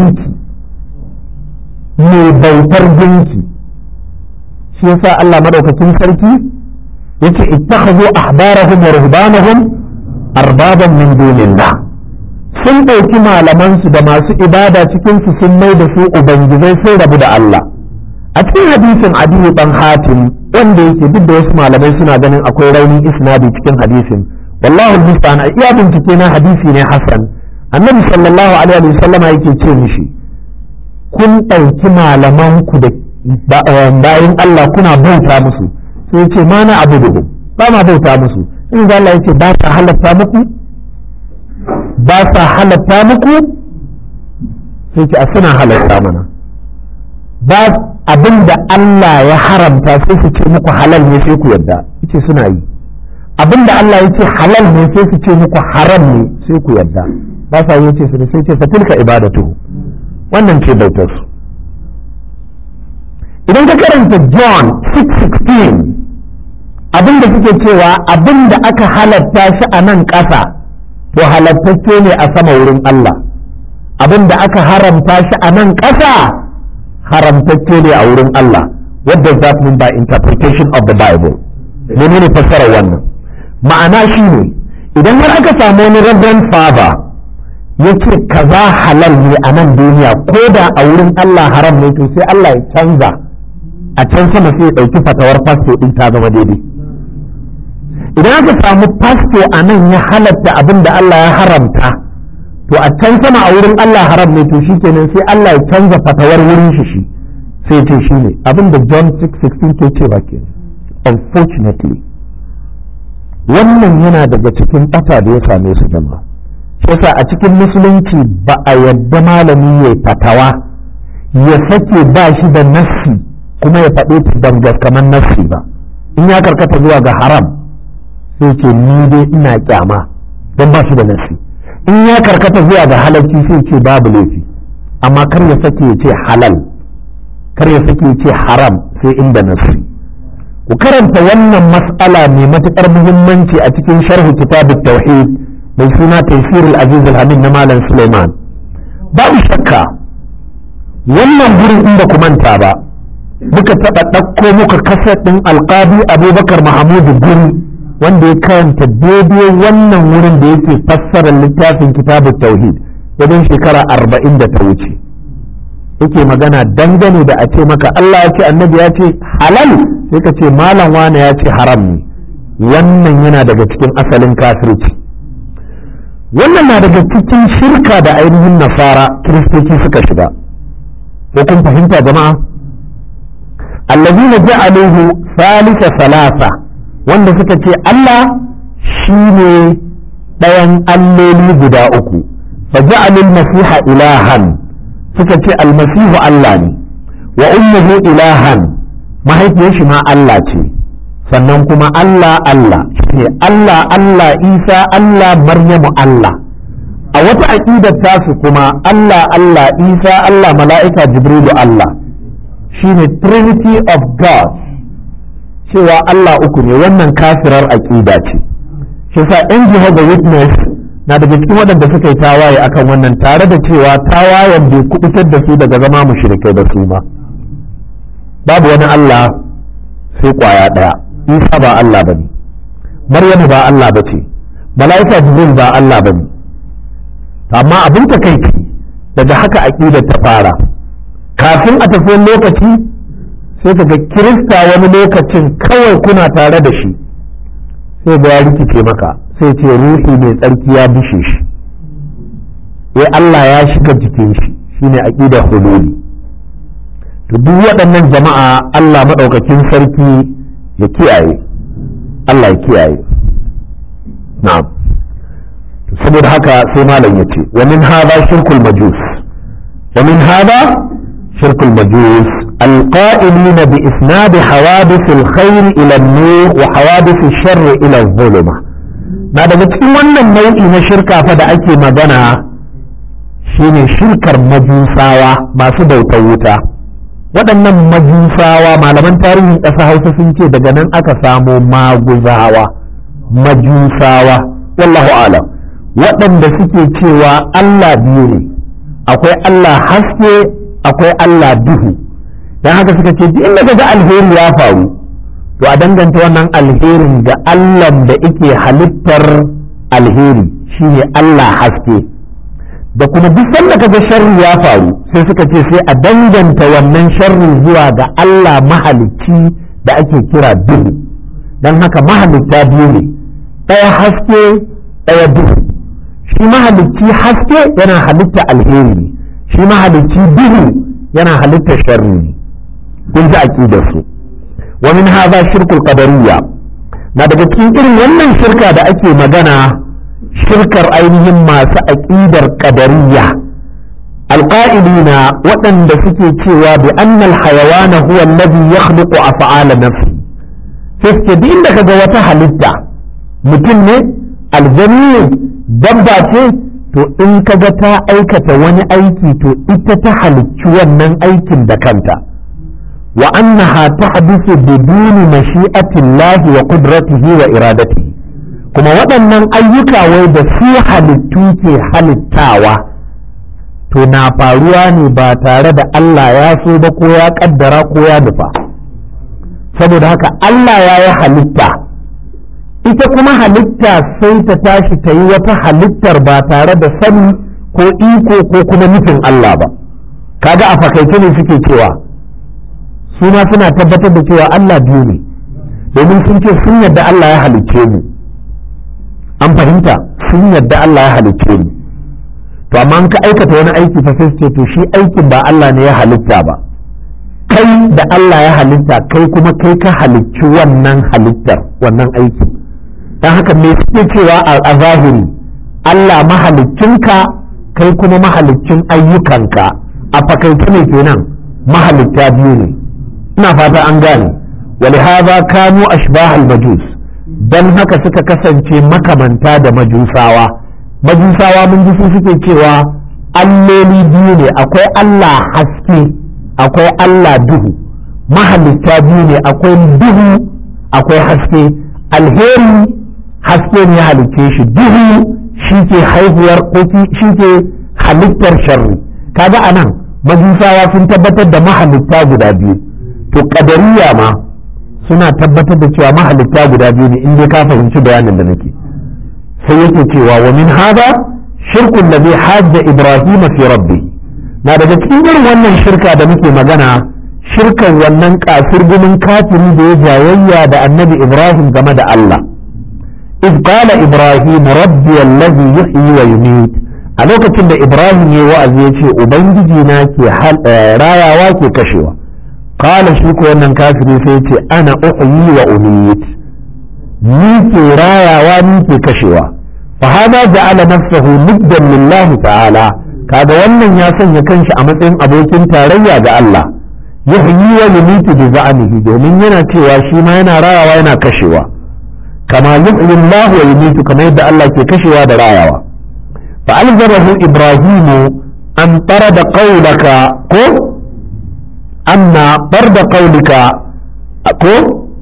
gunki, shi yasa Allah madaukakin sarki yace ittakhadhu ahbarahum wa ruhbanahum arbaban min dunillah, sun ɗauki malamansu da masu ibada cikin su sun mai da su ubangijai, sun rabu da Allah. a cikin hadisin Adiyu dan Hatim, wanda yake duk da wasu malamai suna ganin akwai raunin isnadi cikin hadisin, wallahu musta'an, iya bincike na hadisi ne hasan. annabi sallallahu alaihi wa sallama yake ce mishi, kun ɗauki malamanku da bayan Allah kuna bauta musu, sai ce ma na abu ba ma bauta musu. in za Allah yace ba sa halatta muku, sai ce a suna halatta mana. ba abin da Allah ya haramta sai su ce muku halal ne sai ku yarda, yace suna yi. abin da Allah ya ce halal ne sai su ce muku haram ne sai ku yarda, ba sa yi, yace su sai ce fatilka ibadatu, wannan ce bautar su. idan ka karanta John 6:16, abin da suke cewa abin da aka halatta shi a nan ƙasa to halattacce ne a sama wurin Allah, abin da aka haramta shi a nan ƙasa haramtacce ne a wurin Allah. What does that mean by interpretation of the Bible? Menene fassarar wannan? Ma'ana shi ne idan har aka samu wani Reverend Father ya ce kaza halal ne a nan duniya ko da a wurin Allah haram ne, to sai Allah ya canza a can sama sai ya ɗauki fatawar fasto ɗin ta zama daidai. Idan aka samu fasto a nan ya halatta abin da Allah ya haramta, to a can sama a wurin Allah haram ne, to shi kenan sai Allah ya canza fatawar wurin shi sai ce shi ne abin da John 6:16 ke ce ba ke. Unfortunately wannan yana daga cikin ɓata da ya same su jama'a. Yasa a cikin musulunci ba a yadda malami ya fatawa ya sake ba shi da nassi kuma ya faɗe ta dangar kamar nassi ba. In ya karkata zuwa ga haram sai ce ni dai ina kyama don ba shi da nassi. In ya karkata zuwa ga halalci sai ce babu laifi, amma kar ya sake ya ce halal, kar ya sake ya ce haram sai inda nassi. Ku karanta wannan mas'ala mai matuƙar muhimmanci a cikin sharhu kitabut tauhid mai suna Taysir al-Aziz al-Hamid na Malam Sulaiman. Babu shakka wannan gurin in ba ku manta ba, muka taɓa ɗauko muka kasar ɗin alƙadi Abubakar Mahamudu Guri wanda ya karanta daidai wannan wurin da yake fassarar littafin kitabut tauhid wajen shekara 40 da ta wuce. Yake magana dangane da a ce maka Allah ya ce annabi ya ce halal sai ka ce malam wane ya ce haram ne, wannan yana daga cikin asalin kafirci. Wannan na daga cikin shirka da ainihin nasara kiristoci suka shiga. Ko kun fahimta jama'a? Allazina ja'aluhu salisa salasa, wanda suka ce Allah shine ɗayan alloli guda uku. Fa ja'alul masiha ilahan, suka ce almasihu Allah ne, wa ummuhu ilahan, mahaifiyar shi ma Allah ce, sannan kuma Allah shine Allah Isa Allah Maryamu Allah. A wata aqidar tasu kuma Allah Isa Allah mala'ika Jibrilu Allah, shine Trinity of God, cewa Allah uku ne. Wannan kafirar aqida ce. Shi sa ɗan Jehovah Witness na daga cikin waɗanda suka yi tawaye akan wannan, tare da cewa tawayen bai kubutar da su daga zama mushrikai da su ma. Babu wani Allah sai kwaya ɗaya. Isa ba Allah bane, Maryamu ba Allah bace, mala'ika Jibril ba Allah bane. Amma abin takeici daga haka aqidar ta fara. Kafin a tafi lokaci sai kaga Kirista wani lokacin kawai kuna tare da shi sai ga ya rikice maka, sai ce ruhi mai tsarki ya bishe shi, Allah ya shiga jikin shi, shine aqidar hululi. To duk waɗannan jama'a Allah madaukakin sarki ya kiyaye, Allah ya kiyaye. Na'am. Saboda haka sai malam yace wa min hadha shirkul majus, wa min hadha shirkul majus القائلين بإسناد حوادث الخير إلى النور وحوادث الشر إلى الظلمة. na daga cikin wannan nau'i na shirka fa da ake magana shine shirkar majusawa masu bautar wuta. Waɗannan majusawa malaman tarihin ƙasa Hausa sun ce daga nan aka samo maguzawa, majusawa, wallahu alam, waɗanda suke cewa Allah biyu ne, akwai Allah haske akwai Allah duhu. Dan haka suka ce duk inda ga alheri ya faru to a danganta wannan alherin ga Allah da yake halittar alheri, shine Allah haske. Da kuma duk sanda kaga sharri ya faru sai suka ce sai a danganta wannan sharri zuwa ga Allah mahalicci da ake kira duhu. Dan haka mahalitta biyu ne, ɗaya haske ɗaya duhu. Shi mahalicci haske yana halitta alheri ne, shi mahalicci duhu yana halitta sharri ne. Kun ji aqidar su. Wa min hadha shirkul qadariyya, na daga cikin irin wannan shirka da ake magana shirkar ainihin masu aqidar qadariyya, alqa'ilina waɗanda suke cewa bi anna alhayawana huwa alladhi yakhluqu af'ala nafsi. Sai suke duk inda kaga wata halitta, mutum ne, aljani ne, dabba ce, to in kaga ta aikata wani aiki to ita ta halicci wannan aikin da kanta. wa annaha tahdusu biduni mashi'ati Allah wa qudratihi wa iradatihi, kuma waɗannan ayyuka wai da su halittu ke halittawa to na faruwa ne ba tare da Allah ya so ba ko ya ƙaddara ko ya nufa. Saboda haka Allah ya yi halitta, ita kuma halitta sai ta tashi ta yi wata halittar ba tare da sani ko iko ko kuma nufin Allah ba. Kaga a fakaice ne suke cewa su ma suna tabbatar da cewa Allah biyu ne, domin sun ce sun yadda Allah ya halicce mu. An fahimta, sun yadda Allah ya halicce mu. To amma ka aikata wani aiki fa sai ce to shi aikin ba Allah ne ya halitta ba, kai da Allah ya halitta kai kuma kai ka halicci wannan halittar wannan aikin. Dan haka me suke cewa a zahiri Allah mahaliccinka kai kuma mahaliccin ayyukanka, a fakaice ne kenan mahalitta biyu ne. ina fata an gane. ولهذا كانوا أشباه المجوس dan haka suka kasance makamanta da majusawa. Majusawa mun ji su suke cewa alloli biyu ne, akwai Allah haske akwai Allah duhu, mahalitta biyu ne, akwai duhu akwai haske. Alheri haske ne ya halicce shi, duhu shi ke haihuwar shi ke halittar sharri. Kaga anan majusawa sun tabbatar da mahalitta guda biyu, to kadariya ma suna tabbatar da cewa mahalitta guda biyu ne, in dai ka fahimci bayanin da nake. sai yake cewa wa min hada shirkun ladhi hajja ibrahim fi rabbi, na daga cikin irin wannan shirka da muke magana, shirkan wannan kafirgumin kafiri da ya jayayya da annabi ibrahim game da Allah. iz qala ibrahim rabbi allazi yuhyi wa yumiit, a lokacin da ibrahim ya wa'azi ya ce ubangiji na ke rayawa ke kashewa. qala shi ko wannan kafiri sai ya ce ana uhyi wa umiit, ni ke rayawa ni ke kashewa. fa hada ja'ala nafsahu niddan lillahi ta'ala, kaga wannan ya sanya kanshi a matsayin abokin tarayya ga Allah. yuhyi wa yumiitu bi za'mihi, domin yana cewa shi ma yana rayawa yana kashewa, kama yuhyi Allah wa yumiitu, kamar yadda Allah ke kashewa da rayawa. fa alzamahu ibrahimu an tarada qawlaka ko anna tarda qawlika ko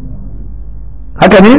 haka ne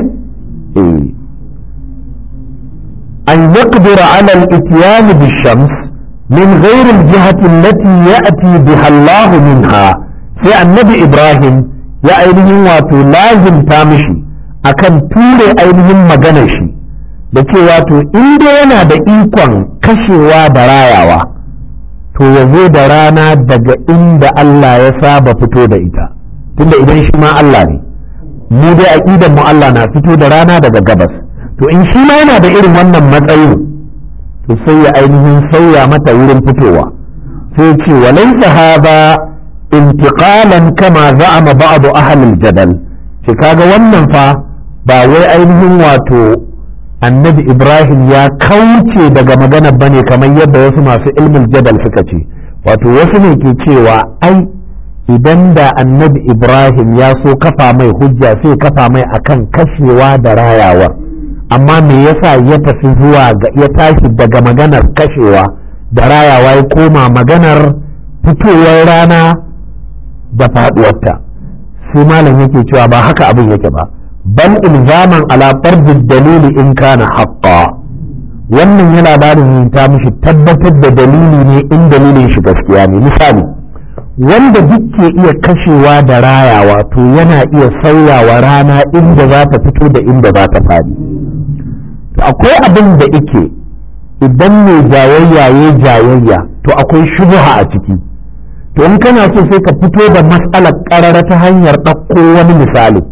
أن يقدر على الإتيان بالشمس من غير الجهة التي يأتي بها الله منها. في النبي إبراهيم يا أينهم واتو لازم تامشي أكن تولي أينهم مغنشي لكي واتو إنده ينا دا إيقوان كشوا براياوا تو يزو درانا دقا إند الله يساب فتو دا إتا تند إذن شما الله ني mu dai aqidan mu Allah na fito da rana daga gabas, to in shi ma yana da irin wannan matsayin to sai ya ainihin sauya mata wurin fitowa. sai ce walaysa hadha intiqalan kama za'ama ba'd ahli al-jadal, ce kaga wannan fa ba wai ainihin wato annabi Ibrahim ya kauce daga magana bane kamar yadda wasu masu ilmin jadal suka ce. wato wasu ne ke cewa ai idan da annabi Ibrahim ya so kafa mai hujja sai kafa mai akan kashewa da rayawa, amma me yasa ya tafi zuwa ga ya tashi daga maganar kashewa da rayawa ya koma maganar fitowar rana da faduwarta? sai malam yake cewa ba haka abin yake ba, bal ilzaman ala fardid dalili in kana haqqa, wannan yana ba da ta mishi tabbatar da dalili ne in dalilin shi gaskiya ne. misali, wanda duk ke iya kashewa da rayawa to yana iya sauyawa rana inda za ta fito da inda za ta fadi. akwai abin da ike idan mai jayayya ya jayayya to akwai shubha a ciki, to in kana so sai ka fito da matsalar karara ta hanyar ɗauko wani misali.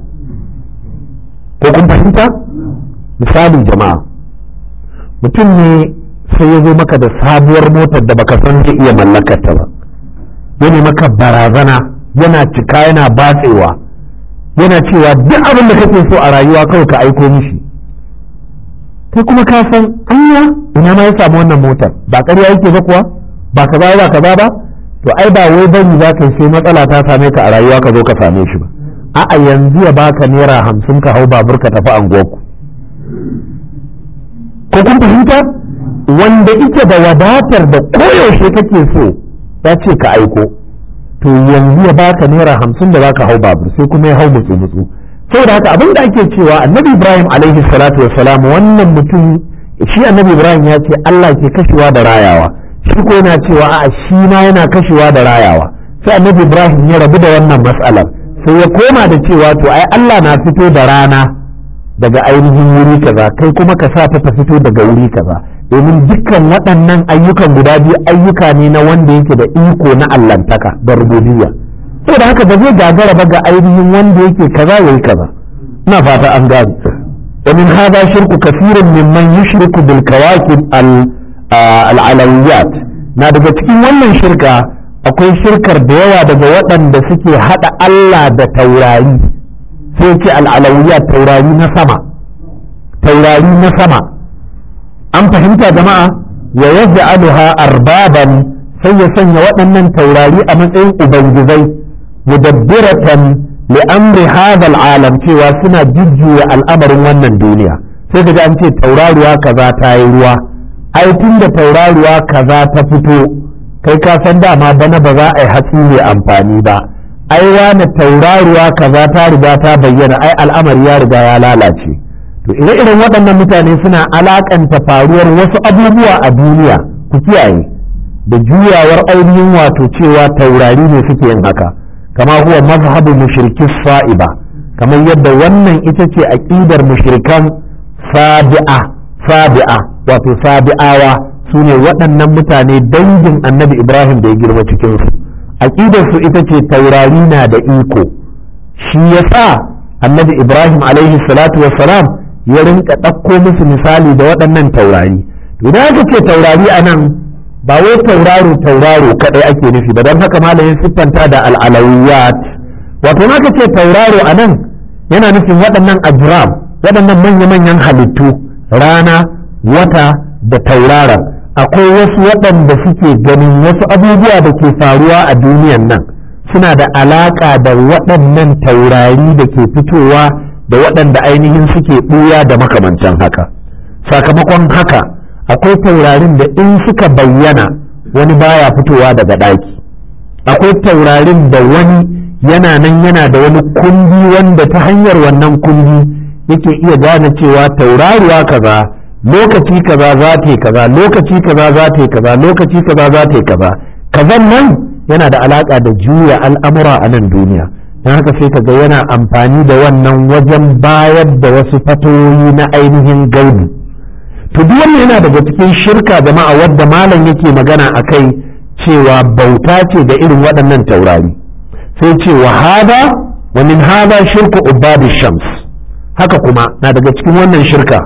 ko kun fahimta? misali jama'a, mutum ne sai ya zo maka da sabuwar motar da baka san zai iya mallakar ta ba, yana maka barazana, yana cika, yana batsewa, yana cewa duk abin da kake so a rayuwa kawai ka aiko mishi. kai kuma ka san anya ina ma ya samu wannan motar, ba ƙarya yake ba kuwa, ba kaza ba kaza ba, to ai ba wai bari za ka sai matsala ta same ka a rayuwa ka zo ka same shi ba. a'a yanzu ya baka naira 50 ka hau babur ka tafi anguwarku. ko kun fahimta? wanda ike da wadatar da koyaushe kake so ya ce ka aiko, to yanzu ya baka naira 50 da za ka hau babur, sai kuma ya hau mutsu saboda haka abin da ake cewa annabi Ibrahim alaihi salatu wassalam wannan mutum shi annabi Ibrahim ya ce Allah ke kashewa da rayawa, shi ko yana cewa a shi ma yana kashewa da rayawa. Sai annabi Ibrahim ya rabu da wannan matsalar sai ya koma da cewa to ai Allah na fito da rana daga ainihin wuri kaza, kai kuma ka sa ta fito daga wuri kaza, domin dukkan waɗannan ayyukan guda biyu ayyuka ne na wanda yake da iko na allantaka da rububiyya. saboda haka ba zai gagara ba ga ainihin wanda yake kaza yayi kaza. ina fata an gane. wa min hadha shirku kathirun mimman yushriku bil kawakib al alawiyat. Na daga cikin wannan shirka akwai shirkar da yawa daga waɗanda suke hada Allah da taurari, sai ce al alawiyat, taurari na sama, taurari na sama. an fahimta jama'a? wa yaj'aluha arbaban, sai ya sanya waɗannan taurari a matsayin ubangizai mudabbiratan li amri hadha al'alam, cewa suna jujjuya al'amarin wannan duniya. sai ka ji an ce tauraruwa kaza ta yi ruwa, ai tun da tauraruwa kaza ta fito kai ka san dama bana ba za a yi hatsi mai amfani ba, ai wani tauraruwa kaza ta riga ta bayyana, ai al'amari ya riga ya lalace. to ire-iren waɗannan mutane suna alakanta faruwar wasu abubuwa a duniya, ku kiyaye, da juyawar ainihin wato cewa taurari ne suke yin haka, kama huwa mazhabu mushrikis sa'iba, kamar yadda wannan ita ce aqidar mushrikan sabi'a wato sabi'awa, su ne waɗannan mutane dangin annabi Ibrahim da ya girma cikin su. aqidar su ita ce taurari na da iko, shi yasa annabi Ibrahim alaihi salatu wassalam ya rinka ɗauko musu misali da waɗannan taurari. idan aka ce taurari a nan ba wai tauraro kaɗai ake nufi ba, don haka malamin siffanta da al'alawiyat. wato na ka ce tauraro a nan yana nufin waɗannan ajram, waɗannan manya-manyan halittu, rana, wata da tauraron. akwai wasu waɗanda suke ganin wasu abubuwa da ke faruwa a duniyan nan suna da alaƙa da waɗannan taurari da ke fitowa da waɗanda ainihin suke ɓuya da makamancin haka. sakamakon haka akwai taurarin da in suka bayyana wani baya fitowa daga ɗaki, akwai taurarin da wani yana nan yana da wani kundi wanda ta hanyar wannan kundi yake iya gane cewa tauraruwa kaza lokaci kaza za ta yi kaza, lokaci kaza za ta yi kaza, lokaci kaza za ta yi kaza. kazan nan yana da alaka da juya al'amura a nan duniya, don haka sai kaga yana amfani da wannan wajen bayar da wasu fatoyi na ainihin gaibi. to duk wannan yana daga cikin shirka jama'a wadda malam yake magana a kai cewa bauta ce da irin waɗannan taurari. sai ce wa hada wa min hada shirku ubadi shams, haka kuma na daga cikin wannan shirka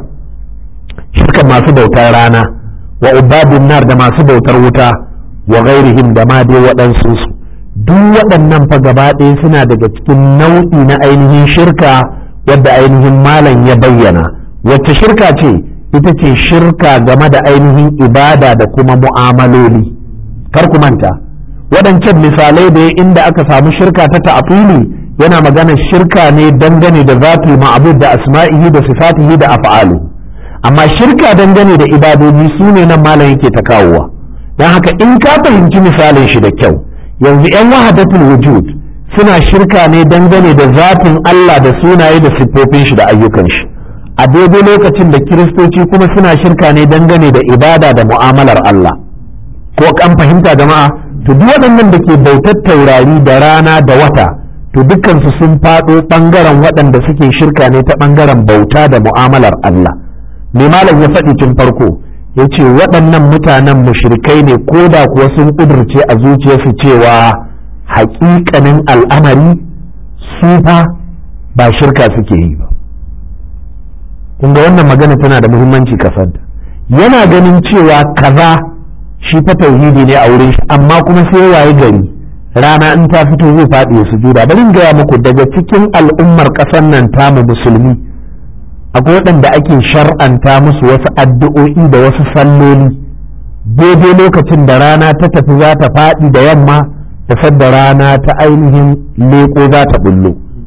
masu bautar rana, wa ubadin nar da masu bautar wuta, wa ghairihim da ma dai waɗansu su. duk waɗannan fa gaba ɗaya suna daga cikin nau'i na ainihin shirka wadda ainihin malam ya bayyana. wacce shirka ce? ita ce shirka game da ainihin ibada da kuma mu'amaloli. kar ku manta waɗancan misalai da inda aka samu shirka ta ta'atili yana magana shirka ne dangane da zatul ma'bud da asma'ihi da sifatihi da af'alu, amma shirka dangane da ibadoji su ne nan malam yake ta kawowa. don haka in ka fahimci misalin shi da kyau, yanzu 'yan wahadatul wujud suna shirka ne dangane da zatin Allah da sunaye da siffofin shi da ayyukan shi, a daidai lokacin da kiristoci kuma suna shirka ne dangane da ibada da mu'amalar Allah. ko kan fahimta jama'a? to duk waɗannan da ke bautar taurari da rana da wata, to dukkansu sun faɗo ɓangaren waɗanda suke shirka ne ta ɓangaren bauta da mu'amalar Allah. me malam ya faɗi tun farko? ya ce waɗannan mutanen mushrikai ne, ko da kuwa sun ƙudurce a zuciyarsu cewa haƙiƙanin al'amari su fa ba shirka suke yi ba. kun ga wannan magana tana da muhimmanci kasanta. yana ganin cewa kaza shi fa tauhidi ne a wurin shi, amma kuma sai waye gari rana in ta fito zai faɗi ya sujuda. bari in gaya muku, daga cikin al'ummar ƙasar nan tamu musulmi akwai waɗanda ake shar'anta musu wasu addu'o'i da wasu salloli daidai lokacin da rana ta tafi za ta faɗi da yamma da sadda rana ta ainihin leƙo za ta bullo.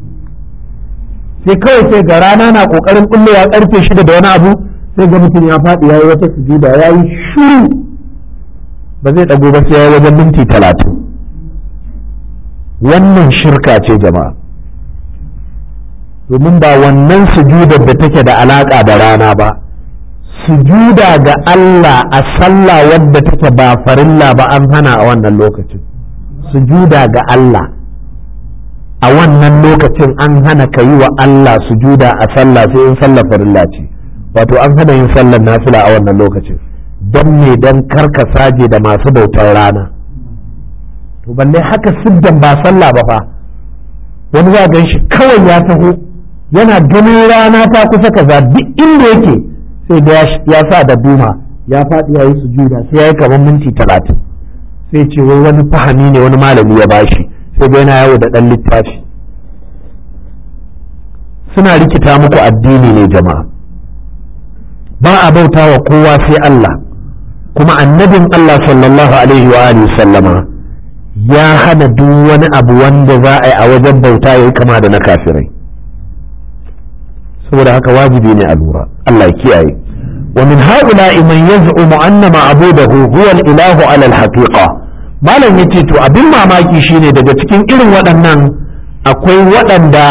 sai kawai sai ga rana na ƙoƙarin bullowa ƙarfe 6 da wani abu, sai ga mutum ya faɗi ya yi wata sujuda ya yi shiru ba zai ɗago ba sai ya yi wajen minti 30. wannan shirka ce jama'a. domin ba wannan sujudar da take da alaƙa da rana ba, sujuda ga Allah a sallah wadda take ba farilla ba an hana a wannan lokacin. Sujuda ga Allah a wannan lokacin an hana ka yi wa Allah sujuda a sallah sai in sallah farilla ce, wato an hana yin sallar nafila a wannan lokacin. Don me? don karka saje da masu bautar rana. To balle haka siddan ba sallah ba fa, wani za gan shi kawai ya taho yana ganin rana ta kusa kaza duk inda yake sai da ya sa da duma ya faɗi ya yi sujuda sai ya yi kamar minti 30 sai ce wai wani fahami ne wani malami ya bashi, sai ga yana yawo da ɗan littafi. Suna rikita muku addini ne jama'a. Ba a bauta wa kowa sai Allah, kuma annabin Allah sallallahu alaihi wa alihi sallama ya hana duk wani abu wanda za a yi a wajen bauta ya yi kama da na kafirai. saboda haka wajibi ne a lura. Allah ya kiyaye. wa min haula'i man yaz'umu anna ma'budahu huwa al-ilahu 'ala al-haqiqa. malam yace to abin mamaki shine daga cikin irin waɗannan akwai waɗanda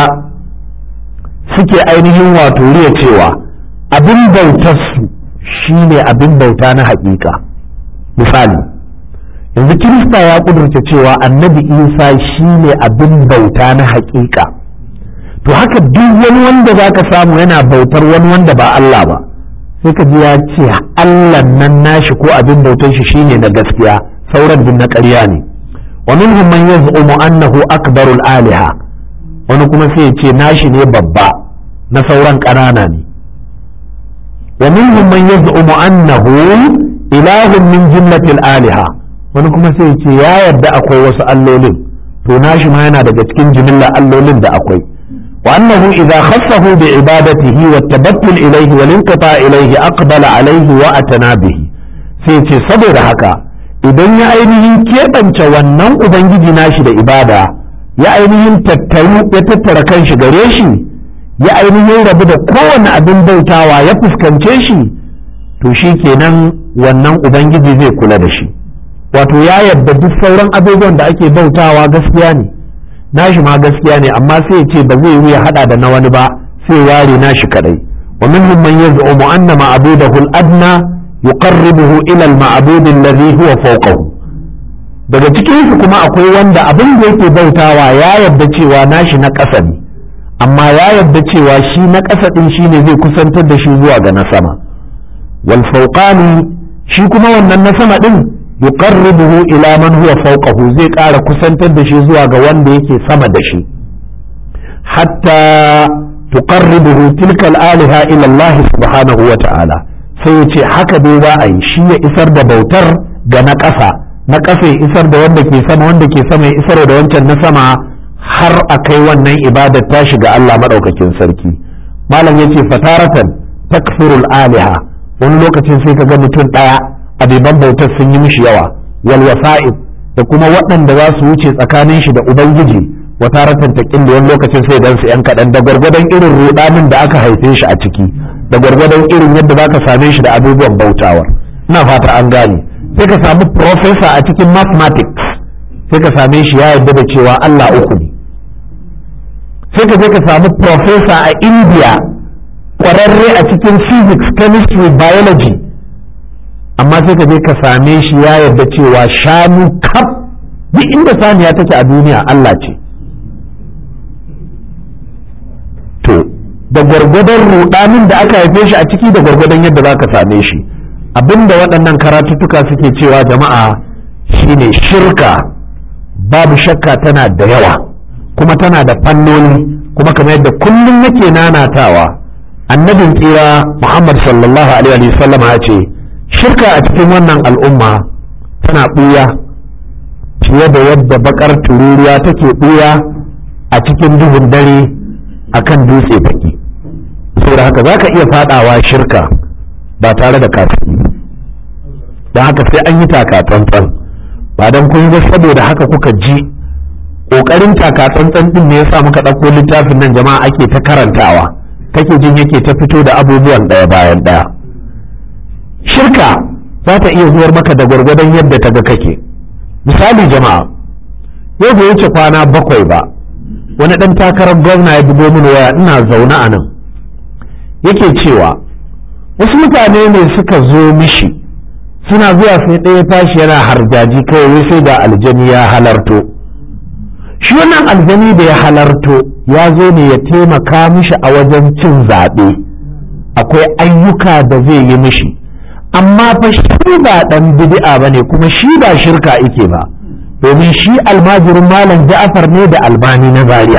suke ainihin wato riya cewa abin bautar su shine abin bauta na haƙiƙa. misali, yanzu Kirista ya kudurta cewa annabi Isa shine abin bauta na haƙiƙa. to haka duk wani wanda za ka samu yana bautar wani wanda ba Allah ba, sai ka ji ya ce Allah nan nashi ko abin bautar shi shine na gaskiya, sauran din na ƙarya ne. wa minhum man yaz'umu annahu akbarul aliha, wani kuma sai ya ce nashi ne babba na sauran ƙanana ne. wa minhum man yaz'umu annahu ilahun min jumlatil aliha, wani kuma sai ya ce ya yarda akwai wasu allolin, to nashi ma yana daga cikin jimillar allolin da akwai. وأنه إذا خصه بعبادته والتبتل إليه والانقطاع إليه أقبل عليه وأتنا به. سيتي صبر هكا إذن يا أينهم كيبانش ونن أبنجي ناشي دا إبادة يا أينهم تترو يتتركنش غريشي يا أينهم ربدا كون أبن بوتاوا يفسكنشي تشيكي نن ونن أبنجي زي كولدشي. wato ya yadda duk sauran abubuwan da ake bautawa gaskiya ne, nashi ma gaskiya ne, amma sai ya ce ba zai yi ya hada da na wani ba, sai ware nashi kadai. wa minhum man yaz'umu anna ma'budahu al-adna yuqarribuhu ila al-ma'bud alladhi huwa fawqahu. daga cikin su kuma akwai wanda abin da yake bautawa ya yarda cewa nashi na ƙasa ne, amma ya yarda cewa shi na ƙasa din shine zai kusantar da shi zuwa ga na sama. wal fawqani, shi kuma wannan na sama din yuqarribuhu ila man huwa fawqahu, zai ƙara kusantar da shi zuwa ga wanda yake sama da shi, hatta tuqarribuhu tilka al-aliha ila Allah subhanahu wa ta'ala. sai yace haka dai za a yi, shi ya isar da bautar ga na ƙasa, na ƙasa ya isar da wanda ke sama, wanda ke sama ya isar da wancan na sama, har a kai wannan ibadar ta shiga Allah madaukakin sarki. malam yace fataratan takfurul aliha, wani lokacin sai ka ga mutum ɗaya abiban bautar sun yi mishi yawa, wal wasa'id, da kuma waɗanda za su wuce tsakanin shi da ubangiji, wa taratan taqin da wani lokacin sai dan su yan kaɗan, da gwargwadon irin rudanin da aka haife shi a ciki, da gwargwadon irin yadda zaka same shi da abubuwan bautawar. ina fata an gane. sai ka samu professor a cikin mathematics, sai ka same shi ya yarda da cewa Allah uku ne. sai ka je ka samu professor a India ƙwararre a cikin physics, chemistry, biology, amma sai ka je ka same shi ya yarda cewa shanu kaf duk inda saniya take a duniya Allah ce. to da gwargwadon rudanin da aka haife shi a ciki, da gwargwadon yadda za ka same shi. abinda waɗannan karatuttuka suke cewa jama'a shine shirka babu shakka tana da yawa, kuma tana da fannoni, kuma kamar yadda kullum nake nanatawa, annabin tsira Muhammad sallallahu alaihi wasallam ya ce shirka a cikin wannan al'umma tana ɓuya fiye da yadda bakar tururuwa take ɓuya a cikin duhun dare akan dutse baki. saboda haka za ka iya fadawa shirka ba tare da kafiri, don haka sai an yi takatsantsan. ba don kun ga saboda haka kuka ji ƙoƙarin takatsantsan din ne yasa muka ɗauko littafin nan jama'a ake ta karantawa, kake jin yake ta fito da abubuwan ɗaya bayan ɗaya. shirka za ta iya zuwar maka da gwargwadon yadda ta ga kake. misali jama'a, yau bai wuce kwana 7 ba wani ɗan takarar gwamna ya bugo mini waya, ina zaune a nan, yake cewa wasu mutane ne suka zo mishi, suna zuwa sai ɗaya tashi yana harjaji kawai sai ga aljani ya halarto. Shi wannan aljani da ya halarto ya zo ne ya taimaka mishi a wajen cin zaɓe, akwai ayyuka da zai yi mishi, amma fa shi ba ɗan bid'a ba ne, kuma shi ba shirka ike ba, domin shi almajirin malam Ja'far ne da Albani na Zaria.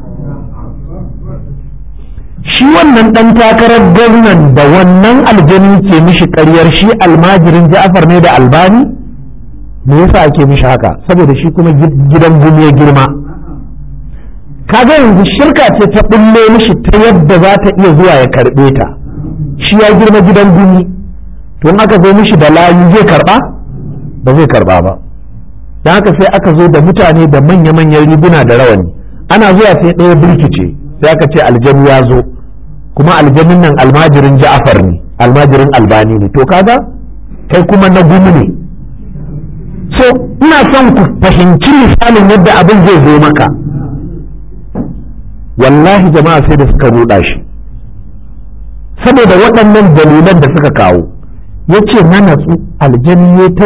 Shi wannan ɗan takarar gwamnan da wannan aljani ke mishi ƙaryar shi almajirin Ja'far ne da Albani, me yasa ake mishi haka? Saboda shi kuma gidan gumi ya girma. Kaga yanzu shirka ce ta bulle mishi ta yadda za ta iya zuwa ya karɓe ta. Shi ya girma gidan gumi, to in aka zo mishi da layu zai karɓa? Ba zai karɓa ba. Don haka sai aka zo da mutane da manya-manyan riguna da rawani, ana zuwa sai ɗaya birkice, sai aka ce aljanu ya zo, kuma aljanin nan almajirin Ja'far ne, almajirin Albani ne, to kaga kai kuma na gumi ne. So ina son ku fahimci misalin yadda abin zai zo maka. Wallahi jama'a sai da suka ruɗa shi saboda waɗannan dalilan da suka kawo. Ya ce na natsu, aljani ya ta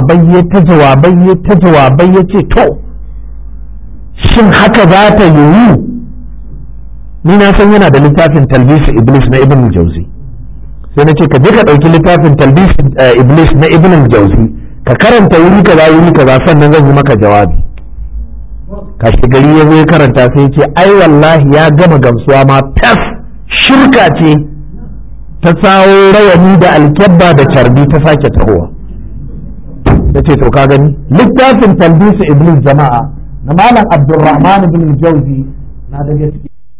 jawabai ya ce to shin haka za ta yiwu? Ni na san yana da littafin talbis iblis na ibn al-jawzi, sai na ce ka je ka ɗauki littafin talbis iblis na ibn al-jawzi ka karanta wuri kaza sannan zan yi maka jawabi. Kashi gari ya zo ya karanta sai ya ce ai wallahi ya gama gamsuwa ma tas shirka ce ta sawo rawani da alkyabba da carbi ta sake tahowa. Ya ce to ka gani littafin talbis iblis jama'a na malam Abdulrahman ibn al-jawzi na daga ciki